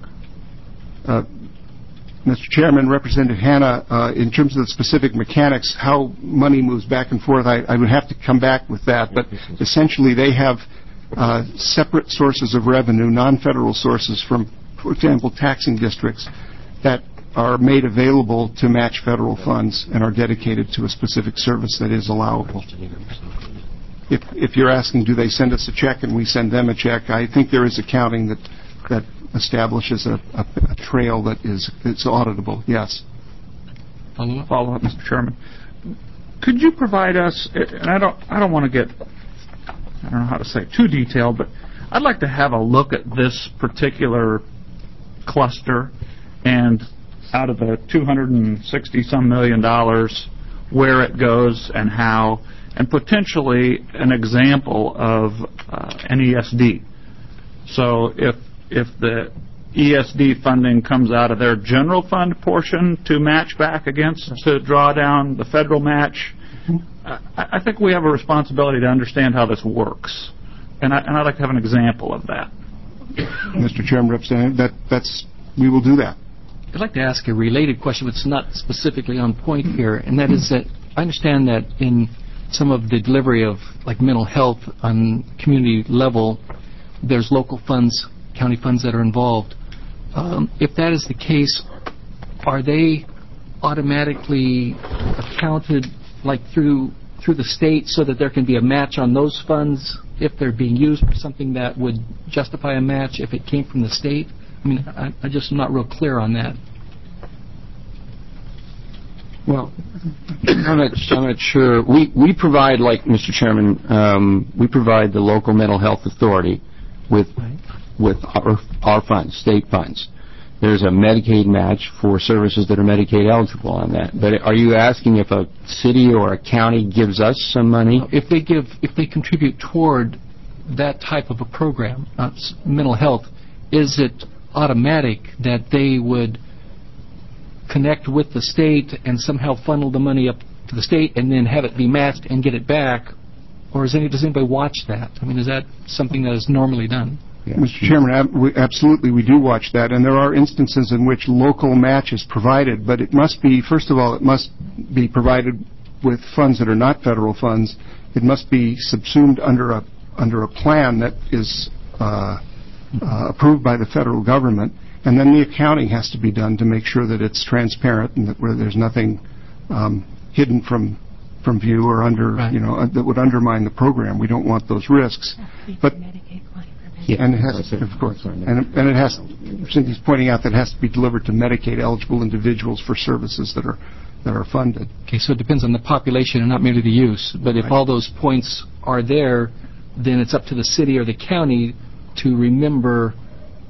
Mr. Chairman, Representative Hanna, in terms of the specific mechanics, how money moves back and forth, I would have to come back with that. But essentially, they have separate sources of revenue, non-federal sources from, for example, taxing districts that are made available to match federal funds and are dedicated to a specific service that is allowable. If you're asking, do they send us a check and we send them a check, I think there is accounting that establishes a trail that it's auditable. Yes. Follow up, Mr. Chairman. Could you provide us? And I don't want to get, I don't know how to say it, too detailed, but I'd like to have a look at this particular cluster and out of the $260-some million, where it goes and how, and potentially an example of an ESD. So if the ESD funding comes out of their general fund portion to match back against, to draw down the federal match, I think we have a responsibility to understand how this works. And I'd like to have an example of that. Mr. Chairman, Representative, we will do that. I'd like to ask a related question, but it's not specifically on point here, and that is that I understand that in some of the delivery of like mental health on community level, there's local funds, county funds that are involved. If that is the case, are they automatically accounted like through the state so that there can be a match on those funds if they're being used for something that would justify a match if it came from the state? I mean, I just am not real clear on that. Well, I'm not sure. We provide, like Mr. Chairman, we provide the local mental health authority with our funds, state funds. There's a Medicaid match for services that are Medicaid eligible on that. But are you asking if a city or a county gives us some money? If they contribute toward that type of a program, mental health, is it automatic that they would connect with the state and somehow funnel the money up to the state and then have it be matched and get it back? Or does anybody watch that? I mean, is that something that is normally done? Yeah. Mr. Chairman, absolutely, we do watch that, and there are instances in which local match is provided, but it must be, first of all, it must be provided with funds that are not federal funds. It must be subsumed under a plan that is approved by the federal government, and then the accounting has to be done to make sure that it's transparent and that where there's nothing hidden from view or under, that would undermine the program. We don't want those risks. But and it has, of course, and it has. Cynthia's pointing out that it has to be delivered to Medicaid-eligible individuals for services that are funded. Okay, so it depends on the population and not merely the use. But if all those points are there, then it's up to the city or the county to remember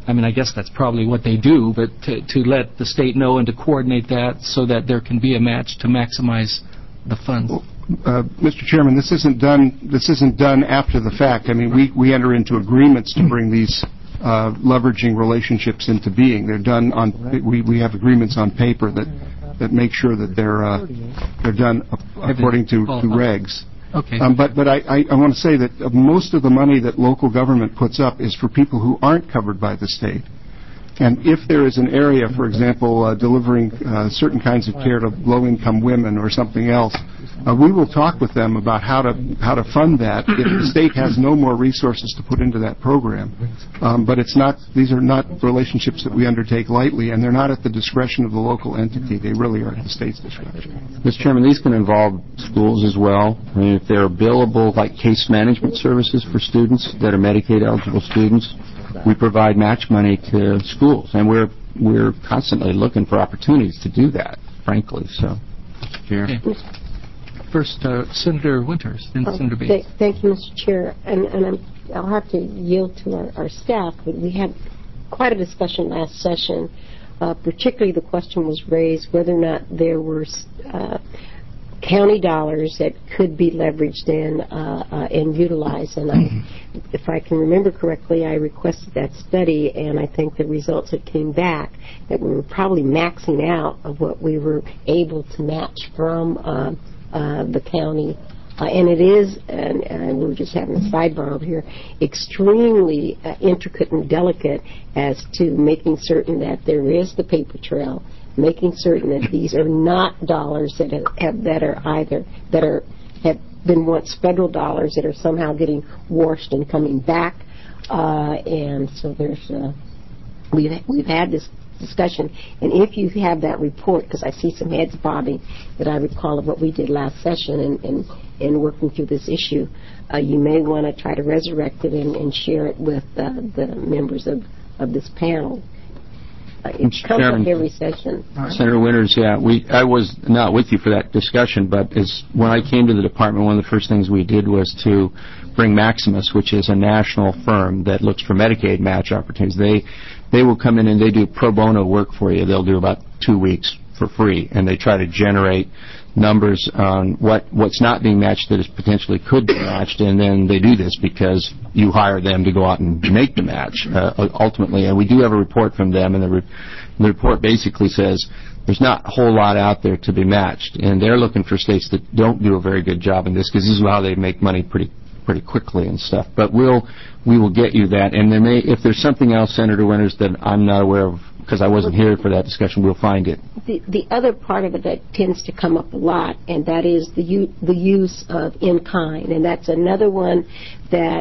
I mean, I guess that's probably what they do, but to let the state know and to coordinate that so that there can be a match to maximize the funds. Mr. Chairman, this isn't done after the fact. I mean, we enter into agreements to bring these leveraging relationships into being. They're done on. We have agreements on paper that make sure that they're done according to regs. Okay. But I want to say that most of the money that local government puts up is for people who aren't covered by the state. And if there is an area, for example, delivering certain kinds of care to low-income women or something else, we will talk with them about how to fund that if the state has no more resources to put into that program. But these are not relationships that we undertake lightly, and they're not at the discretion of the local entity. They really are at the state's discretion. Mr. Chairman, these can involve schools as well. I mean, if they're billable, like case management services for students that are Medicaid-eligible students, we provide match money to schools, and we're constantly looking for opportunities to do that, frankly. So, Mr. Chair. Okay. First, Senator Winters, then Senator Bates. Thank you, Mr. Chair. And I'll have to yield to our staff, but we had quite a discussion last session. Particularly, the question was raised whether or not there were county dollars that could be leveraged and utilized. And if I can remember correctly, I requested that study, and I think the results that came back that we were probably maxing out of what we were able to match from the county. And it is, and we were just having a sidebar over here, extremely intricate and delicate as to making certain that there is the paper trail, making certain that these are not dollars that have been once federal dollars that are somehow getting washed and coming back. And so there's we've had this discussion, and if you have that report, because I see some heads bobbing that I recall of what we did last session in working through this issue, you may want to try to resurrect it and share it with the members of this panel. It comes up every session. Senator Winters, yeah, I was not with you for that discussion, but when I came to the department, one of the first things we did was to bring Maximus, which is a national firm that looks for Medicaid match opportunities. They will come in and they do pro bono work for you. They'll do about 2 weeks for free, and they try to generate numbers on what's not being matched that is potentially could be matched, and then they do this because you hire them to go out and make the match ultimately. And we do have a report from them, and the report basically says there's not a whole lot out there to be matched, and they're looking for states that don't do a very good job in this, because this is how they make money pretty quickly and stuff. But we will get you that, and if there's something else, Senator Winters, that I'm not aware of, because I wasn't here for that discussion, we'll find it. The other part of it that tends to come up a lot, and that is the use of in-kind, and that's another one that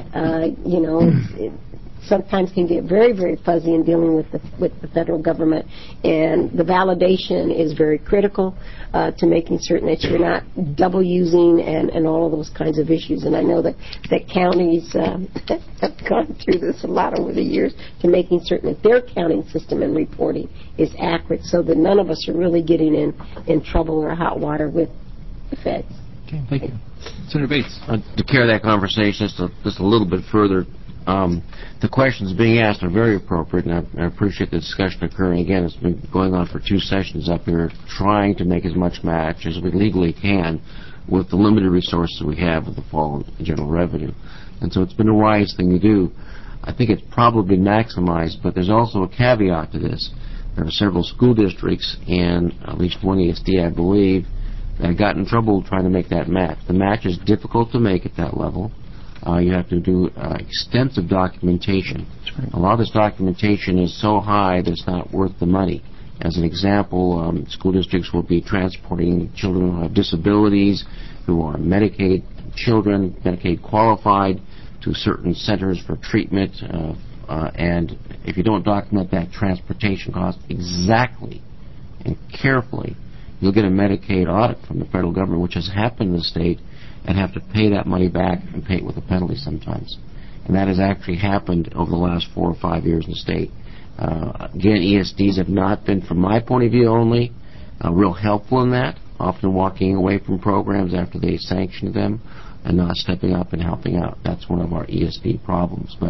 sometimes can get very, very fuzzy in dealing with the federal government, and the validation is very critical to making certain that you're not double using and all of those kinds of issues. And I know that counties have gone through this a lot over the years to making certain that their counting system and reporting is accurate, so that none of us are really getting in trouble or hot water with the feds. Okay, thank you. Senator Bates. To carry that conversation just a little bit further, the questions being asked are very appropriate, and I appreciate the discussion occurring. Again, it's been going on for 2 sessions up here, trying to make as much match as we legally can with the limited resources we have with the fall in general revenue. And so it's been a wise thing to do. I think it's probably maximized, but there's also a caveat to this. There are several school districts, and at least one ESD, I believe, that got in trouble trying to make that match. The match is difficult to make at that level. You have to do extensive documentation. A lot of this documentation is so high that it's not worth the money. As an example, school districts will be transporting children who have disabilities, who are Medicaid children, Medicaid qualified, to certain centers for treatment. And if you don't document that transportation cost exactly and carefully, you'll get a Medicaid audit from the federal government, which has happened in the state, and have to pay that money back and pay it with a penalty sometimes. And that has actually happened over the last 4 or 5 years in the state. Again, ESDs have not been, from my point of view only, real helpful in that, often walking away from programs after they sanctioned them and not stepping up and helping out. That's one of our ESD problems. But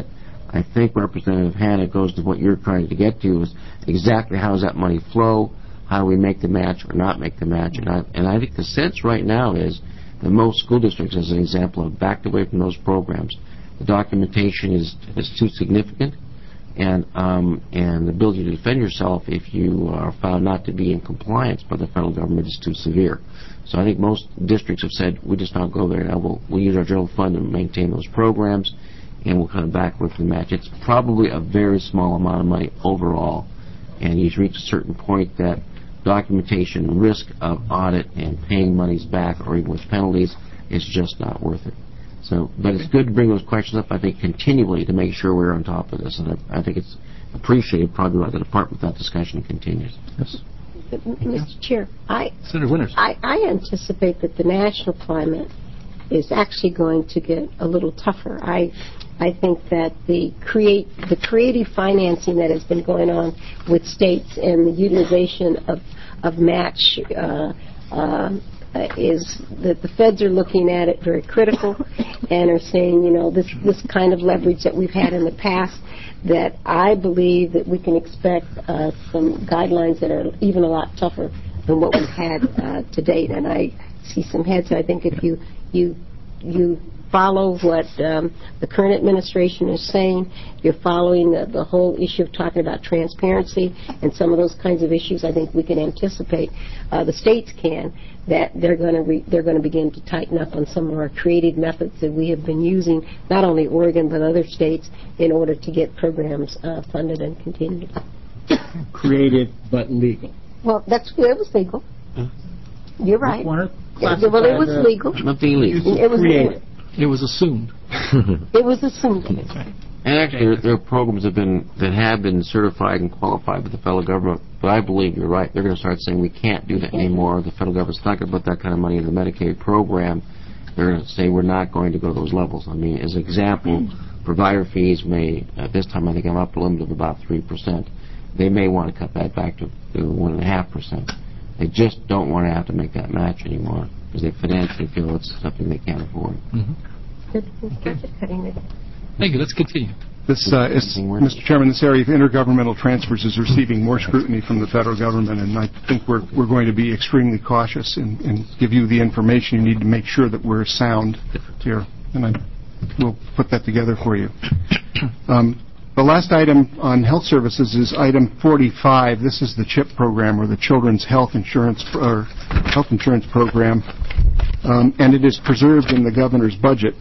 I think Representative Hanna goes to what you're trying to get to, is exactly how does that money flow, how do we make the match or not make the match. And I think the sense right now is that most school districts, as an example, have backed away from those programs. The documentation is too significant, and the ability to defend yourself if you are found not to be in compliance by the federal government is too severe. So I think most districts have said, we just not go there now. We'll use our general fund to maintain those programs, and we'll come back with the match. It's probably a very small amount of money overall, and you've reached a certain point that documentation, risk of audit, and paying monies back, or even with penalties, is just not worth it. So, but it's good to bring those questions up, I think, continually to make sure we're on top of this, and I think it's appreciated probably by the department that discussion continues. Yes. Mr. Chair, Senator Winters. I anticipate that the national climate is actually going to get a little tougher. I think that the creative financing that has been going on with states and the utilization of match is that the feds are looking at it very critical and are saying, this kind of leverage that we've had in the past, that I believe that we can expect some guidelines that are even a lot tougher than what we've had to date. And I see some heads. I think if you follow what the current administration is saying, you're following the whole issue of talking about transparency and some of those kinds of issues, I think we can anticipate, the states can, that they're going to begin to tighten up on some of our creative methods that we have been using, not only Oregon but other states, in order to get programs funded and continued. Creative but legal. Well, it was legal. You're right. Well, it was legal. Nothing illegal. It was legal. It was assumed. It was assumed. And actually, there are programs that have been certified and qualified by the federal government, but I believe you're right. They're going to start saying we can't do that anymore. The federal government's not going to put that kind of money in the Medicaid program. They're going to say we're not going to go to those levels. I mean, as an example, provider fees may, at this time I think I'm up to a limit of about 3%. They may want to cut that back to 1.5%. They just don't want to have to make that match anymore because they financially feel it's something they can't afford. Thank you. Let's continue. Mr. Chairman, this area of intergovernmental transfers is receiving more scrutiny from the federal government, and I think we're going to be extremely cautious and give you the information you need to make sure that we're sound here, and we'll put that together for you. The last item on health services is item 45. This is the CHIP program, or the Children's Health Insurance Program, and it is preserved in the governor's budget.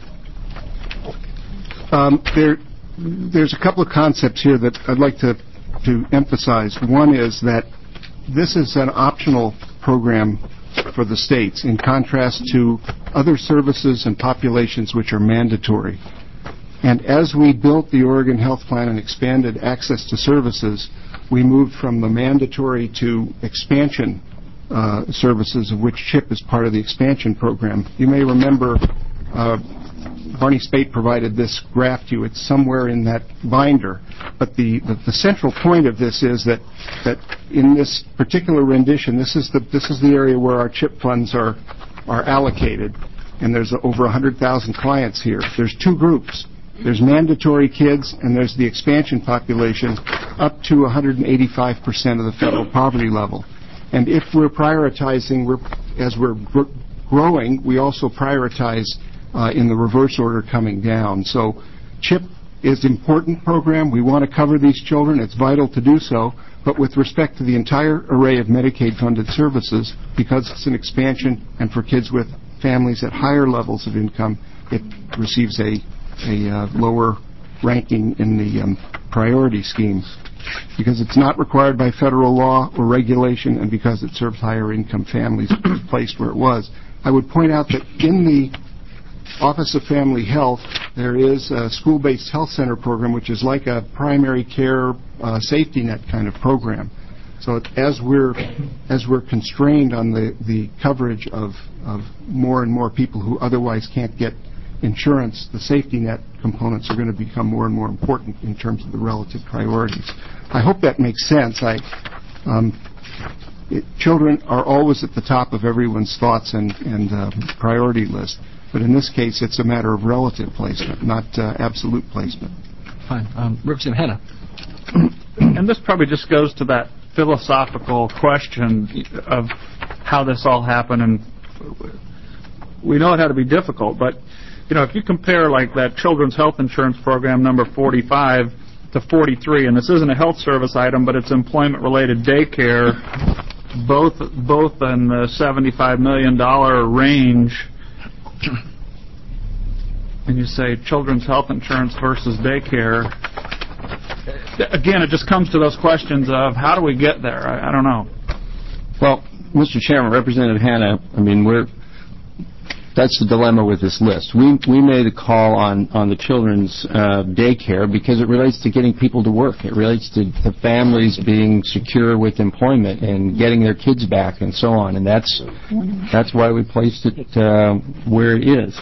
There's a couple of concepts here that I'd like to emphasize. One is that this is an optional program for the states, in contrast to other services and populations which are mandatory. And as we built the Oregon Health Plan and expanded access to services, we moved from the mandatory to expansion services, of which CHIP is part of the expansion program. You may remember Barney Spate provided this graph to you. It's somewhere in that binder. But the central point of this is that in this particular rendition, this is the area where our CHIP funds are allocated. And there's over 100,000 clients here. There's two groups. There's mandatory kids, and there's the expansion population, up to 185% of the federal poverty level. And if we're prioritizing, as we're growing, we also prioritize in the reverse order coming down. So CHIP is an important program. We want to cover these children. It's vital to do so. But with respect to the entire array of Medicaid-funded services, because it's an expansion and for kids with families at higher levels of income, it receives a lower ranking in the priority scheme because it's not required by federal law or regulation and because it serves higher income families placed where it was. I would point out that in the Office of Family Health, there is a school-based health center program which is like a primary care safety net kind of program. So as we're constrained on the coverage of more and more people who otherwise can't get insurance, the safety net components are going to become more and more important in terms of the relative priorities. I hope that makes sense. Children are always at the top of everyone's thoughts and priority list, but in this case it's a matter of relative placement, not absolute placement. Fine. Representative Hanna. And this probably just goes to that philosophical question of how this all happened, and we know it had to be difficult, but if you compare like that Children's Health Insurance Program number 45 to 43, and this isn't a health service item, but it's employment-related daycare, both in the $75 million range, and you say children's health insurance versus daycare, again, it just comes to those questions of how do we get there? I don't know. Well, Mr. Chairman, Representative Hanna, that's the dilemma with this list. We made a call on the children's daycare because it relates to getting people to work. It relates to the families being secure with employment and getting their kids back and so on. And that's why we placed it where it is.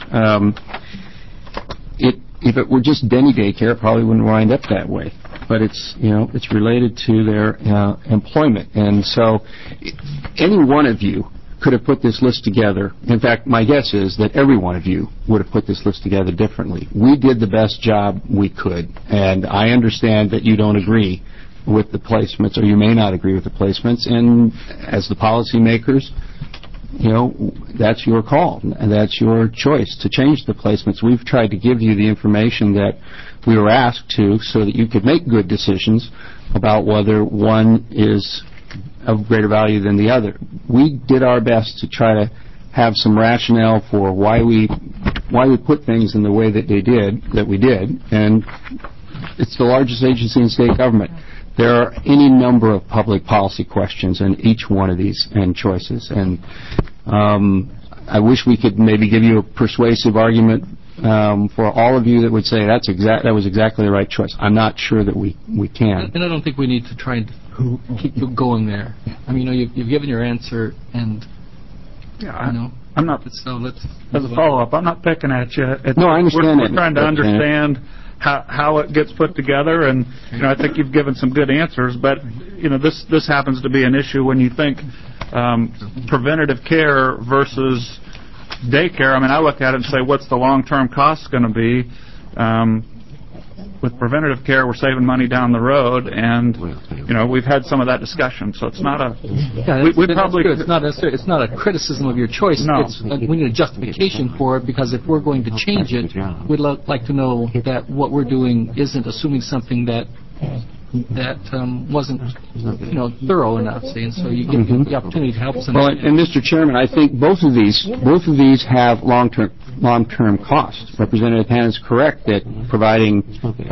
If it were just Denny daycare, it probably wouldn't wind up that way. But it's related to their employment. And so any one of you could have put this list together. In fact, my guess is that every one of you would have put this list together differently. We did the best job we could, and I understand that you don't agree with the placements, or you may not agree with the placements, and as the policymakers, that's your call, and that's your choice to change the placements. We've tried to give you the information that we were asked to so that you could make good decisions about whether one is of greater value than the other. We did our best to try to have some rationale for why we put things in the way that we did, and it's the largest agency in state government. There are any number of public policy questions in each one of these and choices, and I wish we could maybe give you a persuasive argument for all of you that would say that was exactly the right choice. I'm not sure that we can. And I don't think we need to try and keep you going there. You've given your answer, and I'm not. So let's. As a follow-up, I'm not picking at you. No, I understand that. We're trying to understand how it gets put together, and I think you've given some good answers. But this happens to be an issue when you think preventative care versus daycare. I look at it and say, what's the long-term cost going to be? With preventative care, we're saving money down the road, and we've had some of that discussion. So it's not a. It's not a criticism of your choice. No. We need a justification for it, because if we're going to change it, we'd like to know that what we're doing isn't assuming something that wasn't thorough enough. And so you get the opportunity to help us understand. Well, and Mr. Chairman, I think both of these have long-term costs. Representative Hanna is correct that providing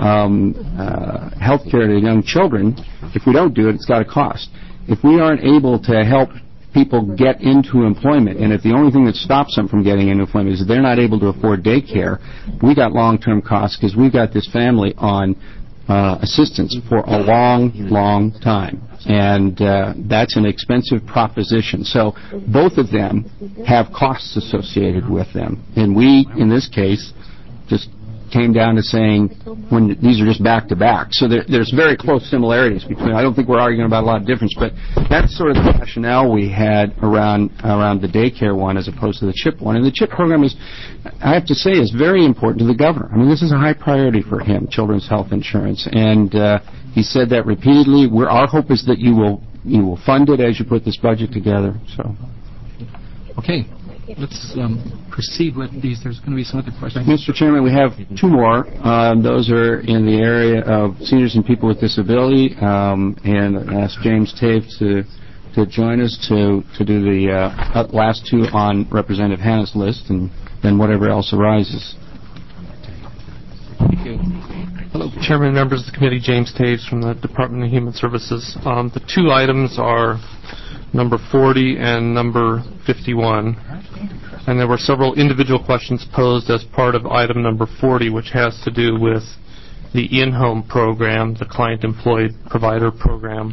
health care to young children, if we don't do it, it's got a cost. If we aren't able to help people get into employment, and if the only thing that stops them from getting into employment is they're not able to afford daycare, we got long-term costs because we've got this family on assistance for a long time. And that's an expensive proposition. So both of them have costs associated with them. And we, in this case, just came down to saying when these are just back-to-back. So there's very close similarities between. I don't think we're arguing about a lot of difference, but that's sort of the rationale we had around the daycare one as opposed to the CHIP one. And the CHIP program is, I have to say, is very important to the governor. This is a high priority for him, children's health insurance. And he said that repeatedly. Our hope is that you will fund it as you put this budget together. So. Okay. Let's proceed with these. There's going to be some other questions. Mr. Chairman, we have two more. Those are in the area of seniors and people with disability, and I ask James Tave to join us to do the last two on Representative Hanna's list, and then whatever else arises. Thank you. Hello, Chairman, members of the committee. James Taves from the Department of Human Services. The two items are number 40 and number 51. And there were several individual questions posed as part of item number 40, which has to do with the in-home program, the client-employed provider program.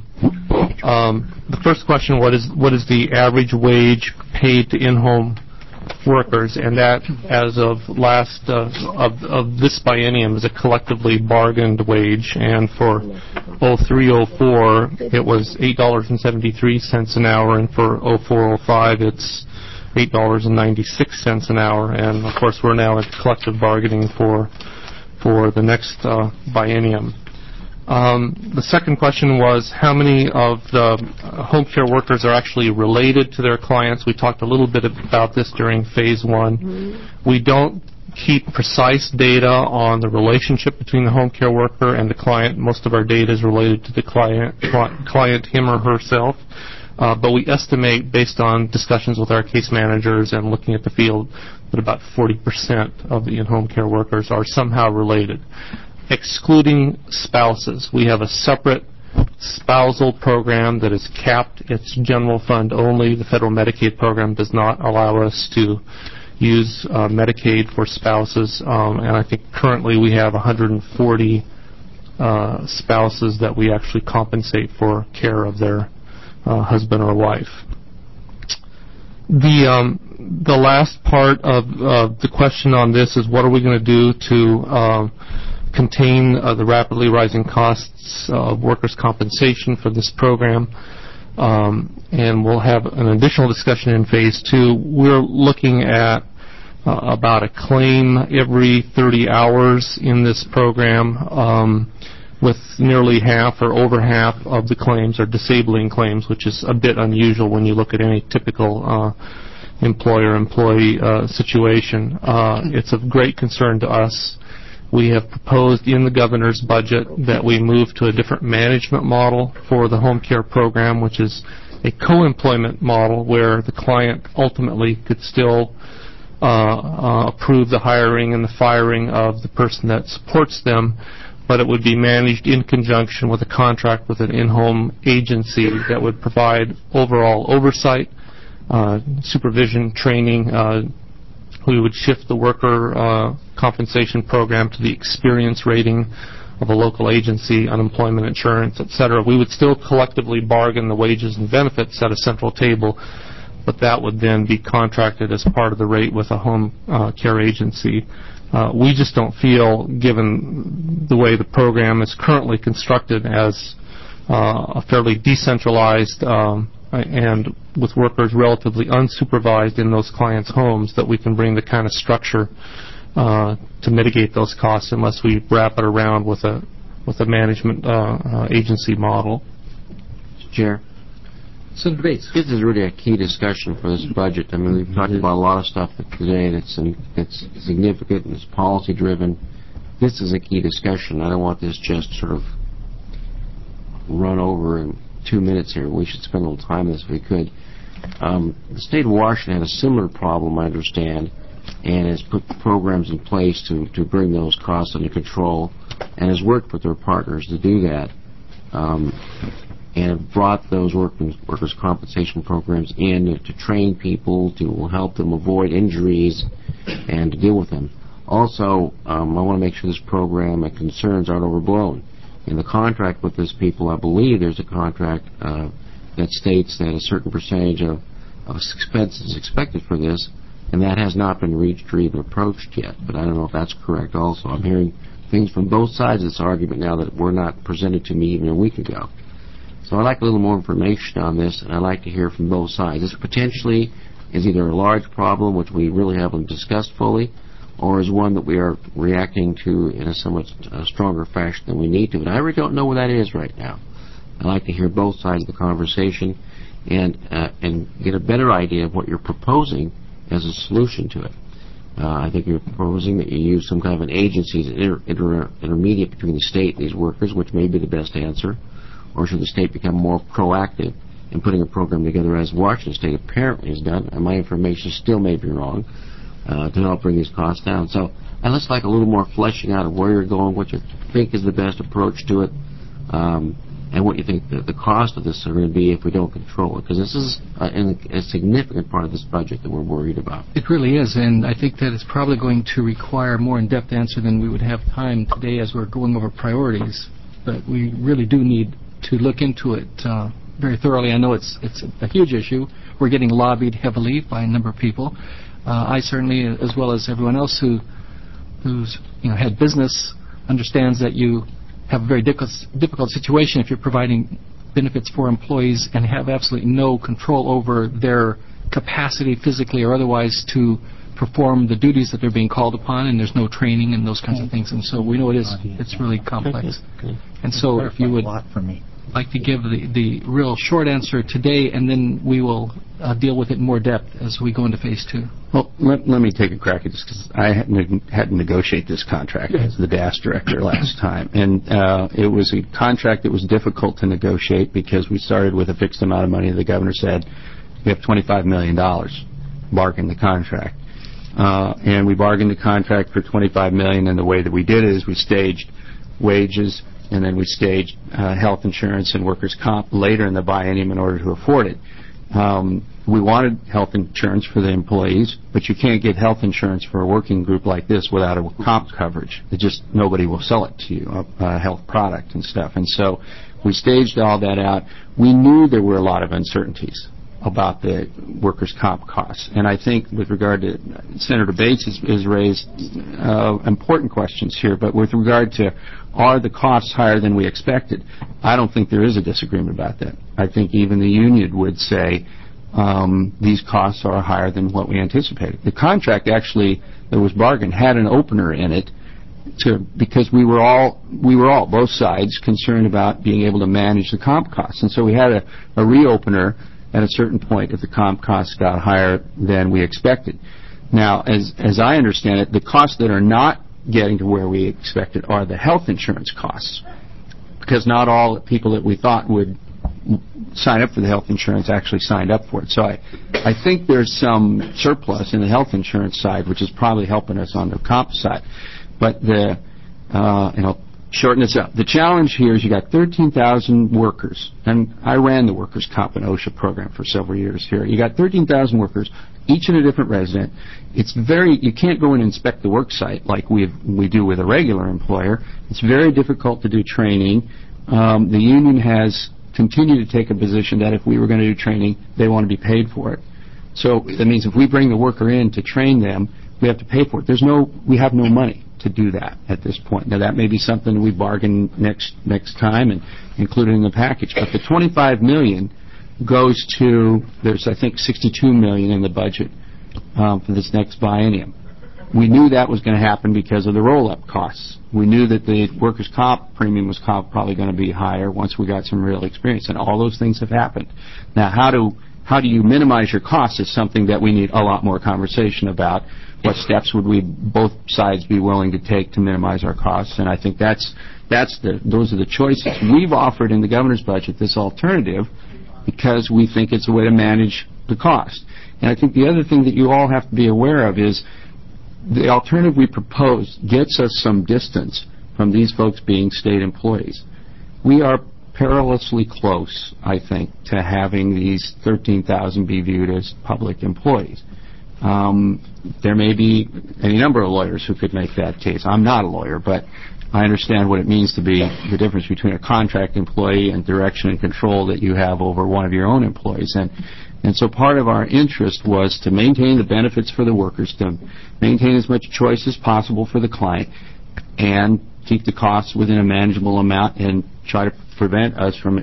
The first question, what is the average wage paid to in-home workers? And that, as of of this biennium, is a collectively bargained wage. And for 0304, it was $8.73 an hour, and for 0405, it's $8.96 an hour. And of course, we're now at collective bargaining for for the next biennium. The second question was how many of the home care workers are actually related to their clients. We talked a little bit about this during phase one. Mm-hmm. We don't keep precise data on the relationship between the home care worker and the client. Most of our data is related to the client, him or herself. But we estimate, based on discussions with our case managers and looking at the field, that about 40% of the in-home care workers are somehow related. Excluding spouses, we have a separate spousal program that is capped. It's general fund only. The federal Medicaid program does not allow us to use Medicaid for spouses, and I think currently we have 140 spouses that we actually compensate for care of their husband or wife. The last part of the question on this is what are we going to do to contain the rapidly rising costs of workers' compensation for this program. And we'll have an additional discussion in phase two. We're looking at about a claim every 30 hours in this program, with nearly half or over half of the claims are disabling claims, which is a bit unusual when you look at any typical employer-employee situation. It's of great concern to us. We have proposed in the governor's budget that we move to a different management model for the home care program, which is a co-employment model where the client ultimately could still approve the hiring and the firing of the person that supports them, but it would be managed in conjunction with a contract with an in-home agency that would provide overall oversight, supervision, training. We would shift the worker compensation program to the experience rating of a local agency, unemployment insurance, etc. We would still collectively bargain the wages and benefits at a central table, but that would then be contracted as part of the rate with a home care agency. We just don't feel, given the way the program is currently constructed as a fairly decentralized and with workers relatively unsupervised in those clients' homes, that we can bring the kind of structure to mitigate those costs unless we wrap it around with a management agency model. Mr. Chair. Senator Bates. This is really a key discussion for this budget. I mean, we've talked about a lot of stuff today that's significant and it's policy driven. This is a key discussion. I don't want this just sort of run over in 2 minutes here. We should spend a little time on this if we could. The state of Washington had a similar problem, I understand, and has put programs in place to bring those costs under control and has worked with their partners to do that. And have brought those workers' compensation programs in to train people, to help them avoid injuries, and to deal with them. Also, I want to make sure this program and concerns aren't overblown. In the contract with these people, I believe there's a contract that states that a certain percentage of expense is expected for this, and that has not been reached or even approached yet. But I don't know if that's correct also. I'm hearing things from both sides of this argument now that were not presented to me even a week ago. So I'd like a little more information on this, and I'd like to hear from both sides. This potentially is either a large problem, which we really haven't discussed fully, or is one that we are reacting to in a somewhat stronger fashion than we need to. But I really don't know what that is right now. I'd like to hear both sides of the conversation and get a better idea of what you're proposing as a solution to it. I think you're proposing that you use some kind of an agency as intermediate between the state and these workers, which may be the best answer. Or should the state become more proactive in putting a program together, as Washington State apparently has done, and my information still may be wrong, to help bring these costs down. So I'd just like a little more fleshing out of where you're going, what you think is the best approach to it, and what you think the cost of this are going to be if we don't control it. Because this is a significant part of this budget that we're worried about. It really is, and I think that it's probably going to require a more in-depth answer than we would have time today as we're going over priorities. But we really do need to look into it very thoroughly. I know it's a huge issue. We're getting lobbied heavily by a number of people. I certainly, as well as everyone else who's had business, understands that you have a very difficult situation if you're providing benefits for employees and have absolutely no control over their capacity physically or otherwise to perform the duties that they're being called upon, and there's no training and those kinds of things. And so we know it's really complex. And so if you would like to give the real short answer today, and then we will deal with it in more depth as we go into Phase 2. Well, let me take a crack at this, because I had to negotiate this contract as the DAS director last time. And it was a contract that was difficult to negotiate because we started with a fixed amount of money. The governor said, we have $25 million, bargain the contract. And we bargained the contract for $25 million, and the way that we did it is we staged wages, and then we staged health insurance and workers' comp later in the biennium in order to afford it. We wanted health insurance for the employees, but you can't get health insurance for a working group like this without a comp coverage. Nobody will sell it to you, a health product and stuff. And so we staged all that out. We knew there were a lot of uncertainties about the workers' comp costs. And I think with regard to Senator Bates has raised important questions here, but with regard to are the costs higher than we expected, I don't think there is a disagreement about that. I think even the union would say these costs are higher than what we anticipated. The contract actually that was bargained had an opener in it because we were all both sides concerned about being able to manage the comp costs. And so we had a reopener at a certain point if the comp costs got higher than we expected. Now, as I understand it, the costs that are not getting to where we expected are the health insurance costs, because not all the people that we thought would sign up for the health insurance actually signed up for it. So I think there's some surplus in the health insurance side, which is probably helping us on the comp side. But shorten this up. The challenge here is you got 13,000 workers, and I ran the workers' comp and OSHA program for several years here. You got 13,000 workers, each in a different resident. You can't go and inspect the work site like we do with a regular employer. It's very difficult to do training. The union has continued to take a position that if we were going to do training, they want to be paid for it. So that means if we bring the worker in to train them, we have to pay for it. We have no money to do that at this point. Now, that may be something we bargain next time and include it in the package. But the $25 million goes to, there's, I think, $62 million in the budget for this next biennium. We knew that was going to happen because of the roll-up costs. We knew that the workers' comp premium was probably going to be higher once we got some real experience, and all those things have happened. Now, how do you minimize your costs is something that we need a lot more conversation about. What steps would both sides be willing to take to minimize our costs? And I think those are the choices. We've offered in the governor's budget this alternative because we think it's a way to manage the cost. And I think the other thing that you all have to be aware of is the alternative we propose gets us some distance from these folks being state employees. We are perilously close, I think, to having these 13,000 be viewed as public employees. There may be any number of lawyers who could make that case. I'm not a lawyer, but I understand what it means to be the difference between a contract employee and direction and control that you have over one of your own employees. And so part of our interest was to maintain the benefits for the workers, to maintain as much choice as possible for the client, and keep the costs within a manageable amount and try to prevent us from,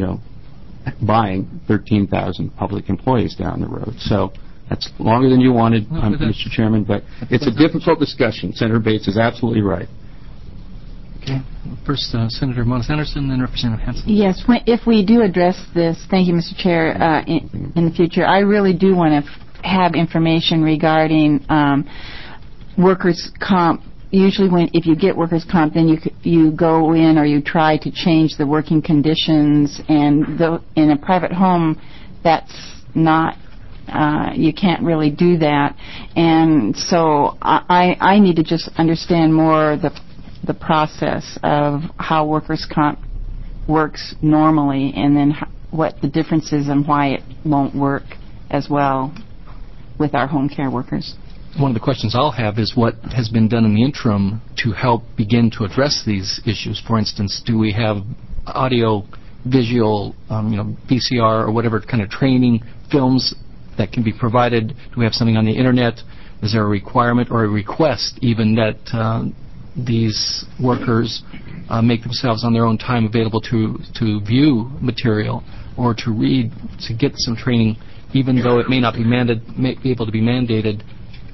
buying 13,000 public employees down the road. So that's longer than you wanted, Mr. Chairman, but it's a difficult discussion. Senator Bates is absolutely right. Okay. First, Senator Moniz-Anderson, then Representative Hansen. Yes, if we do address this, thank you, Mr. Chair, in the future, I really do want to have information regarding workers' comp. Usually if you get workers' comp, then you go in or you try to change the working conditions, and in a private home, that's not, you can't really do that. And so I need to just understand more the process of how workers' comp works normally, and then what the difference is and why it won't work as well with our home care workers. One of the questions I'll have is what has been done in the interim to help begin to address these issues. For instance, do we have audio, visual, VCR or whatever kind of training films that can be provided? Do we have something on the Internet? Is there a requirement or a request even that these workers make themselves on their own time available to view material or to read, to get some training, even though it may not be able to be mandated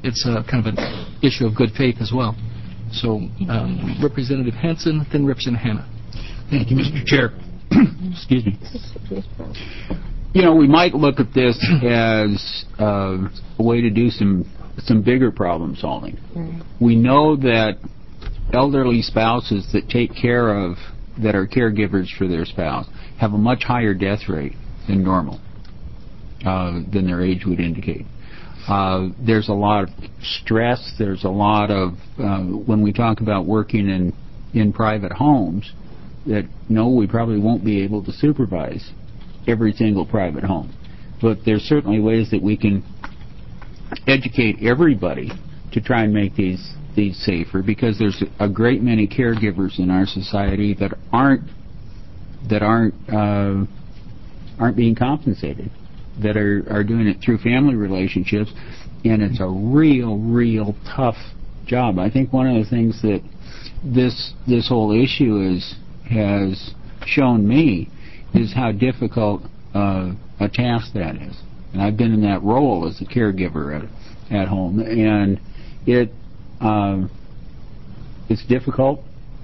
it's kind of an issue of good faith as well. So, Representative Hanson, then Representative Hanna. Thank you, Mr. Chair. Excuse me. You know, we might look at this as a way to do some bigger problem solving. We know that elderly spouses that that are caregivers for their spouse have a much higher death rate than normal, than their age would indicate. There's a lot of stress. There's a lot of, when we talk about working in private homes, that no, we probably won't be able to supervise every single private home. But there's certainly ways that we can educate everybody to try and make these safer, because there's a great many caregivers in our society that aren't being compensated, that are doing it through family relationships, and it's a real tough job. I think one of the things that this whole issue has shown me is how difficult a task that is. And I've been in that role as a caregiver at home, and it's difficult,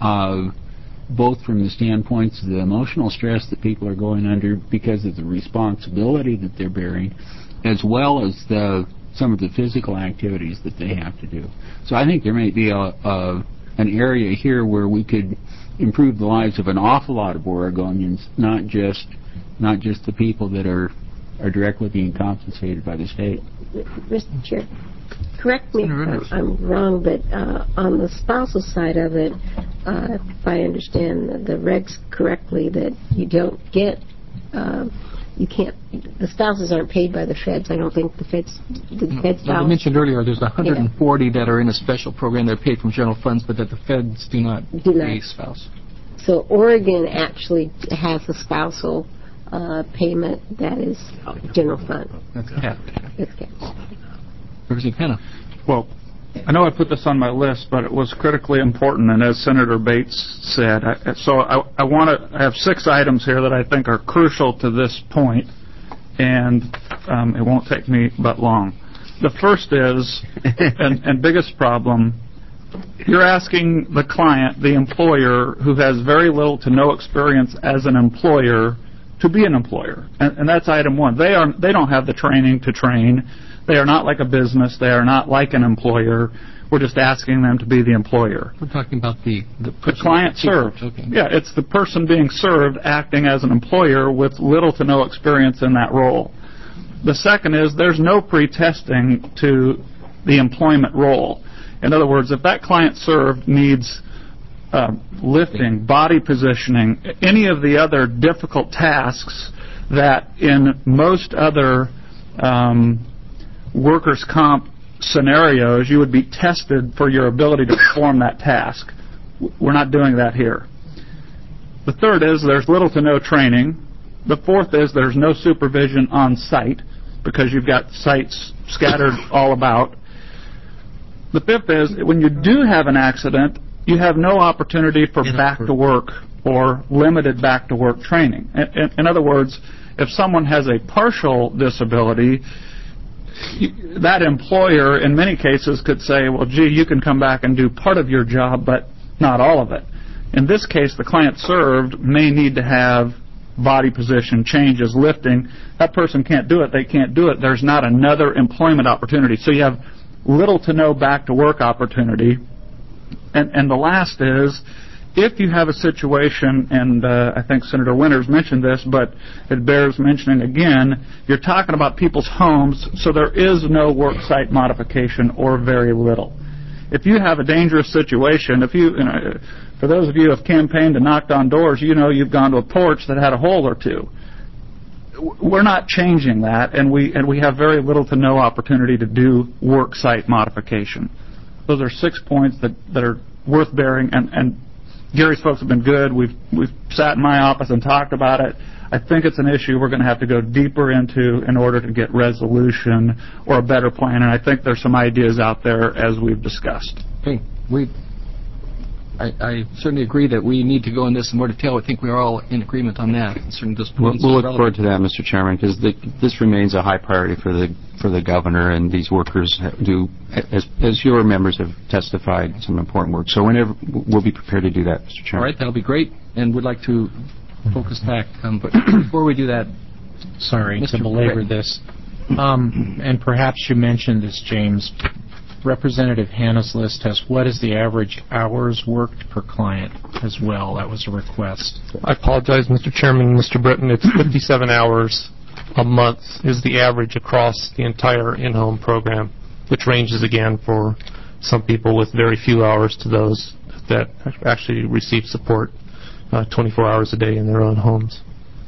both from the standpoints of the emotional stress that people are going under because of the responsibility that they're bearing, as well as some of the physical activities that they have to do. So I think there may be an area here where we could improve the lives of an awful lot of Oregonians, not just the people that are directly being compensated by the state. Mr. Chair, correct me if I'm wrong, but on the spousal side of it, if I understand the regs correctly, that you don't get, you can't, the spouses aren't paid by the feds. I don't think the feds As I mentioned earlier, there's 140 that are in a special program. They're paid from general funds, but that the feds do not pay spouse. So Oregon actually has a spousal payment that is general fund. That's capped. It's capped. Representative Hanna. Well, I know I put this on my list, but it was critically important, and as Senator Bates said, I have 6 items here that I think are crucial to this point, and it won't take me but long. The first is, and biggest problem, you're asking the client, the employer, who has very little to no experience as an employer, to be an employer, and that's item 1. They don't have the training to train. They are not like a business. They are not like an employer. We're just asking them to be the employer. We're talking about the client served. Okay. Yeah, it's the person being served acting as an employer with little to no experience in that role. The second is there's no pre-testing to the employment role. In other words, if that client served needs lifting, body positioning, any of the other difficult tasks that in most other workers' comp scenarios you would be tested for your ability to perform that task. We're not doing that here. The third is there's little to no training. The fourth is there's no supervision on site because you've got sites scattered all about. The fifth is when you do have an accident, you have no opportunity for back to work or limited back to work training. In other words, if someone has a partial disability, that employer in many cases could say, well, gee, you can come back and do part of your job, but not all of it. In this case, the client served may need to have body position changes, lifting. That person can't do it. They can't do it. There's not another employment opportunity. So you have little to no back to work opportunity. And the last is, if you have a situation, and I think Senator Winters mentioned this, but it bears mentioning again, you're talking about people's homes, so there is no work site modification or very little. If you have a dangerous situation, for those of you who have campaigned and knocked on doors, you know you've gone to a porch that had a hole or two. We're not changing that, and we have very little to no opportunity to do work site modification. Those are 6 points that are worth bearing, and Gary's folks have been good. We've sat in my office and talked about it. I think it's an issue we're going to have to go deeper into in order to get resolution or a better plan, and I think there's some ideas out there as we've discussed. Okay. I certainly agree that we need to go in this in more detail. I think we are all in agreement on that. Certainly those points We'll are look relevant. forward to that, Mr. Chairman, because this remains a high priority for the governor, and these workers do, as your members have testified, some important work. So whenever we'll be prepared to do that, Mr. Chairman. All right, that'll be great, and would like to focus back. But before we do that, sorry Mr. to belabor Britton. this, and perhaps you mentioned this, James. Representative Hanna's list has what is the average hours worked per client as well. That was a request. I apologize, Mr. Chairman and Mr. Britton. It's 57 hours a month is the average across the entire in-home program, which ranges again for some people with very few hours to those that actually receive support 24 hours a day in their own homes.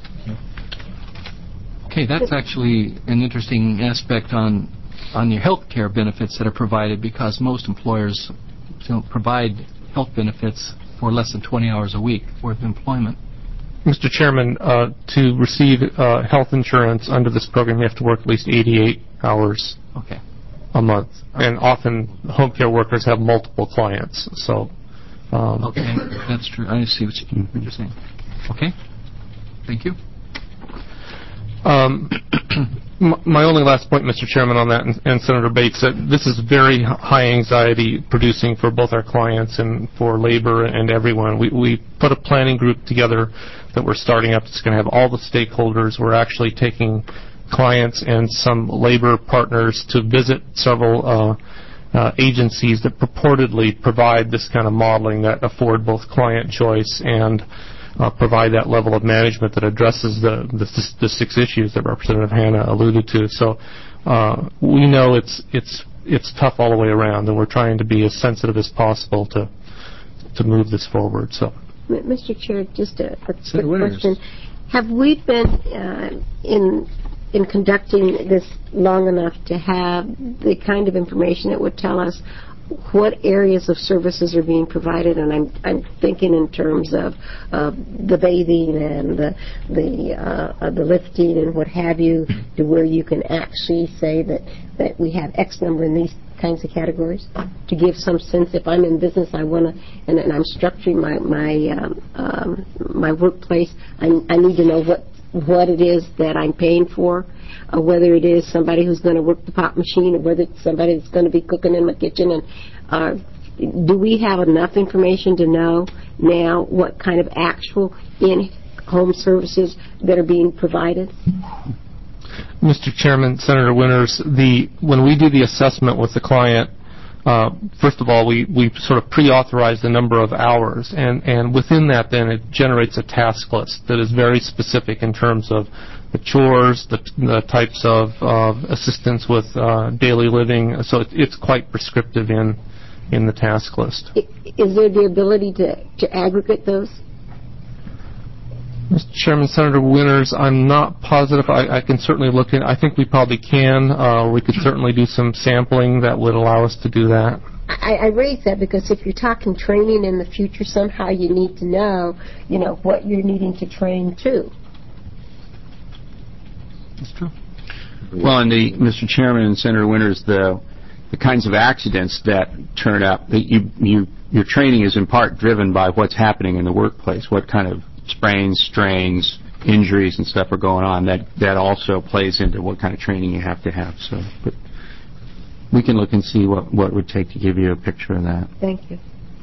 Okay, that's actually an interesting aspect on your health care benefits that are provided, because most employers don't provide health benefits for less than 20 hours a week worth of employment. Mr. Chairman, to receive health insurance under this program, you have to work at least 88 hours a month. And often home care workers have multiple clients. So, okay, that's true. I see what you're saying. Okay, thank you. My only last point, Mr. Chairman, on that, and Senator Bates, that this is very high anxiety producing for both our clients and for labor and everyone. We put a planning group together that we're starting up. It's going to have all the stakeholders. We're actually taking clients and some labor partners to visit several agencies that purportedly provide this kind of modeling that afford both client choice and provide that level of management that addresses the 6 issues that Representative Hanna alluded to. So we know it's tough all the way around, and we're trying to be as sensitive as possible to move this forward. So, Mr. Chair, just a quick question: have we been in conducting this long enough to have the kind of information that would tell us what areas of services are being provided? And I'm thinking in terms of the bathing and the lifting and what have you, to where you can actually say that we have X number in these kinds of categories, to give some sense. If I'm in business, I want to, and I'm structuring my workplace, I need to know what it is that I'm paying for, whether it is somebody who's going to work the pop machine or whether it's somebody that's going to be cooking in my kitchen. And do we have enough information to know now what kind of actual in-home services that are being provided? Mr. Chairman, Senator Winters, when we do the assessment with the client, first of all, we sort of pre-authorize the number of hours, and within that then it generates a task list that is very specific in terms of the chores, the types of assistance with daily living. So it's quite prescriptive in the task list. Is there the ability to aggregate those? Mr. Chairman, Senator Winters, I'm not positive. I can certainly look in. I think we probably can. We could certainly do some sampling that would allow us to do that. I raise that because if you're talking training in the future, somehow you need to know, what you're needing to train to. That's true. Well, and Mr. Chairman and Senator Winters, the kinds of accidents that turn up, your training is in part driven by what's happening in the workplace, what kind of sprains, strains, injuries, and stuff are going on. That also plays into what kind of training you have to have. So, but we can look and see what it would take to give you a picture of that. Thank you.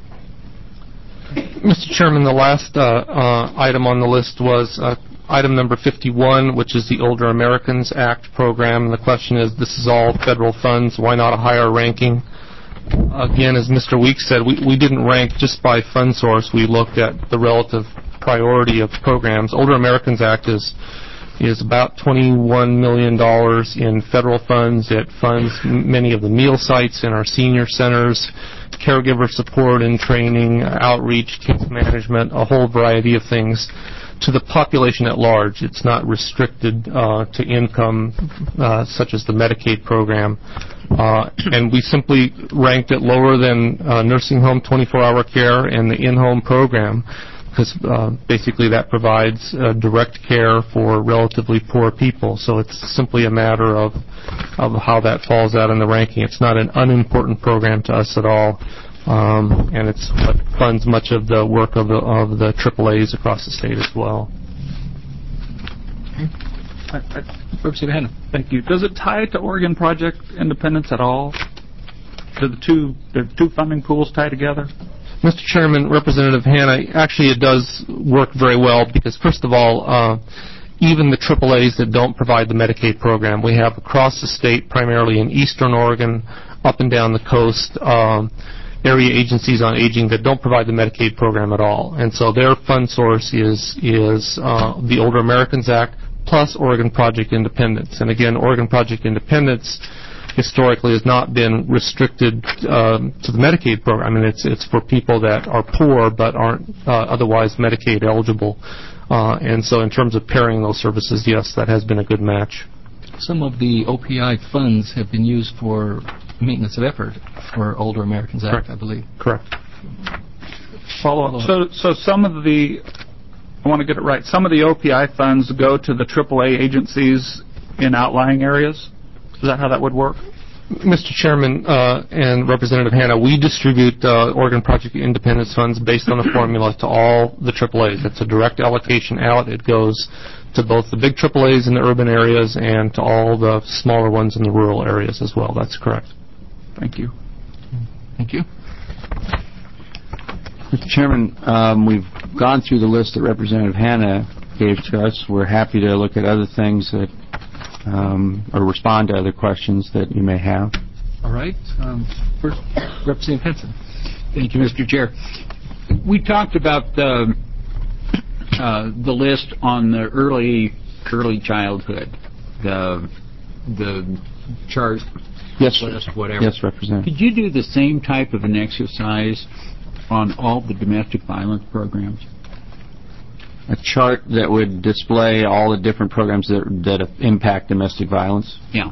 Mr. Chairman, the last item on the list was item number 51, which is the Older Americans Act program. And the question is, this is all federal funds. Why not a higher ranking? Again, as Mr. Weeks said, we didn't rank just by fund source. We looked at the relative priority of programs. Older Americans Act is about $21 million in federal funds. It funds many of the meal sites in our senior centers, caregiver support and training, outreach, case management, a whole variety of things to the population at large. It's not restricted to income such as the Medicaid program. And we simply ranked it lower than nursing home 24-hour care and the in-home program, because basically that provides direct care for relatively poor people. So it's simply a matter of how that falls out in the ranking. It's not an unimportant program to us at all. and it's what funds much of the work of the AAAs across the state as well. Representative Hanna. Thank you. Does it tie to Oregon Project Independence at all? Do the two funding pools tie together? Mr. Chairman, Representative Hanna, actually it does work very well because, first of all, even the AAAs that don't provide the Medicaid program, we have across the state, primarily in eastern Oregon, up and down the coast, area agencies on aging that don't provide the Medicaid program at all. And so their fund source is the Older Americans Act plus Oregon Project Independence. And again, Oregon Project Independence historically has not been restricted to the Medicaid program. I mean, it's for people that are poor but aren't otherwise Medicaid eligible. And so in terms of pairing those services, yes, that has been a good match. Some of the OPI funds have been used for maintenance of effort for Older Americans Act, Correct. I believe. Correct. Follow up. So some of the, I want to get it right, some of the OPI funds go to the AAA agencies in outlying areas? Is that how that would work? Mr. Chairman and Representative Hanna, we distribute Oregon Project Independence funds based on a formula to all the AAAs. It's a direct allocation out. It goes to both the big AAAs in the urban areas and to all the smaller ones in the rural areas as well. That's correct. Thank you. Thank you. Mr. Chairman, we've gone through the list that Representative Hanna gave to us. We're happy to look at other things that or respond to other questions that you may have. All right. First, Representative Henson. Thank you, Mr. Chair. We talked about the list on the early childhood, the chart Yes, list, whatever. Yes, Representative. Could you do the same type of an exercise on all the domestic violence programs? A chart that would display all the different programs that impact domestic violence? Yeah.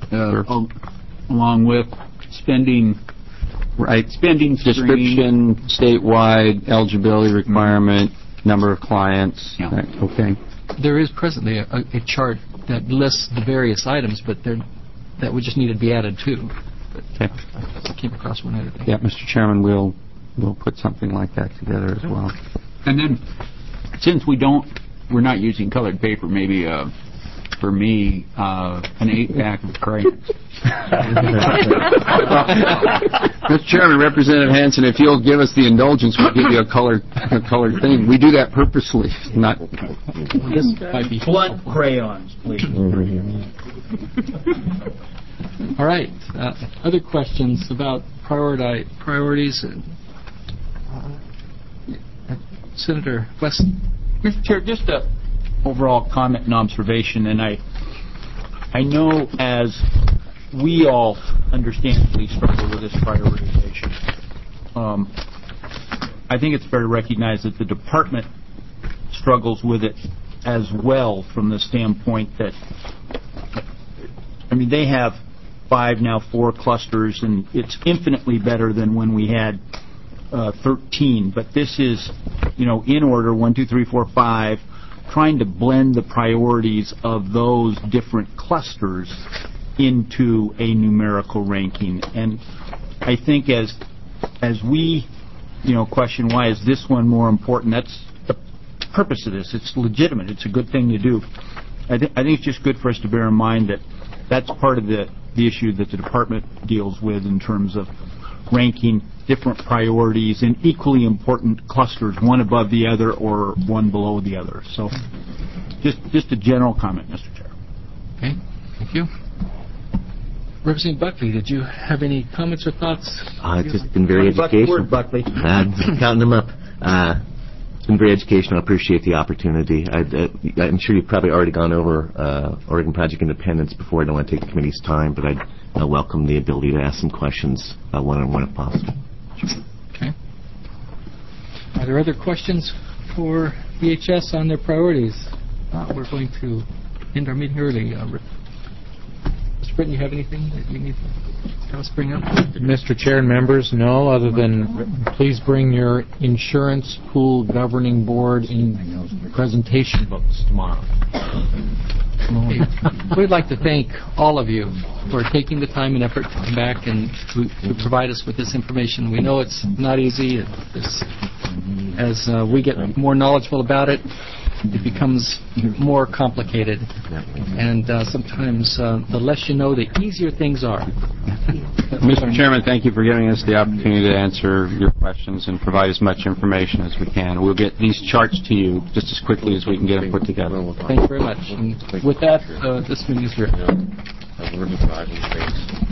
Along with spending, right? Spending description, statewide eligibility requirement, number of clients. Yeah. Right. Okay. There is presently a chart that lists the various items, but that would just need to be added too. Okay. I came across one other thing. Yeah, Mr. Chairman, we'll put something like that together as well. And then, since we're not using colored paper, maybe for me, an 8-pack of crayons. Mr. Chairman, Representative Hanson, if you'll give us the indulgence, we'll give you a colored thing. We do that purposely, not. Blunt crayons, please. All right. Other questions about priorities? Senator Wesson. Mr. Chair, just a overall comment and observation, and I know as we all understandably struggle with this prioritization, I think it's fair to recognize that the department struggles with it as well from the standpoint that, I mean, they have 5, now 4 clusters, and it's infinitely better than when we had 13, but this is, in order, 1, 2, 3, 4, 5, trying to blend the priorities of those different clusters into a numerical ranking. And I think as we, question why is this one more important, that's the purpose of this. It's legitimate. It's a good thing to do. I think it's just good for us to bear in mind that that's part of the issue that the department deals with in terms of ranking different priorities in equally important clusters, one above the other or one below the other. So just a general comment, Mr. Chair. Okay, thank you. Representative Buckley, did you have any comments or thoughts? It's just been very educational. Word, Buckley. Counting them up. It's been very educational. I appreciate the opportunity. I'm sure you've probably already gone over Oregon Project Independence before. I don't want to take the committee's time, but I welcome the ability to ask some questions one-on-one if possible. Okay. Are there other questions for DHS on their priorities? We're going to end our meeting early. Mr. Britton, you have anything that you need to have us bring up? Mr. Chair and members, no, other than please bring your insurance pool governing board in presentation books tomorrow. We'd like to thank all of you for taking the time and effort to come back and to provide us with this information. We know it's not easy. As we get more knowledgeable about it, it becomes more complicated. And sometimes the less you know, the easier things are. Mr. Chairman, thank you for giving us the opportunity to answer your questions and provide as much information as we can. We'll get these charts to you just as quickly as we can get them put together. Thank you very much. And with that, this meeting is adjourned.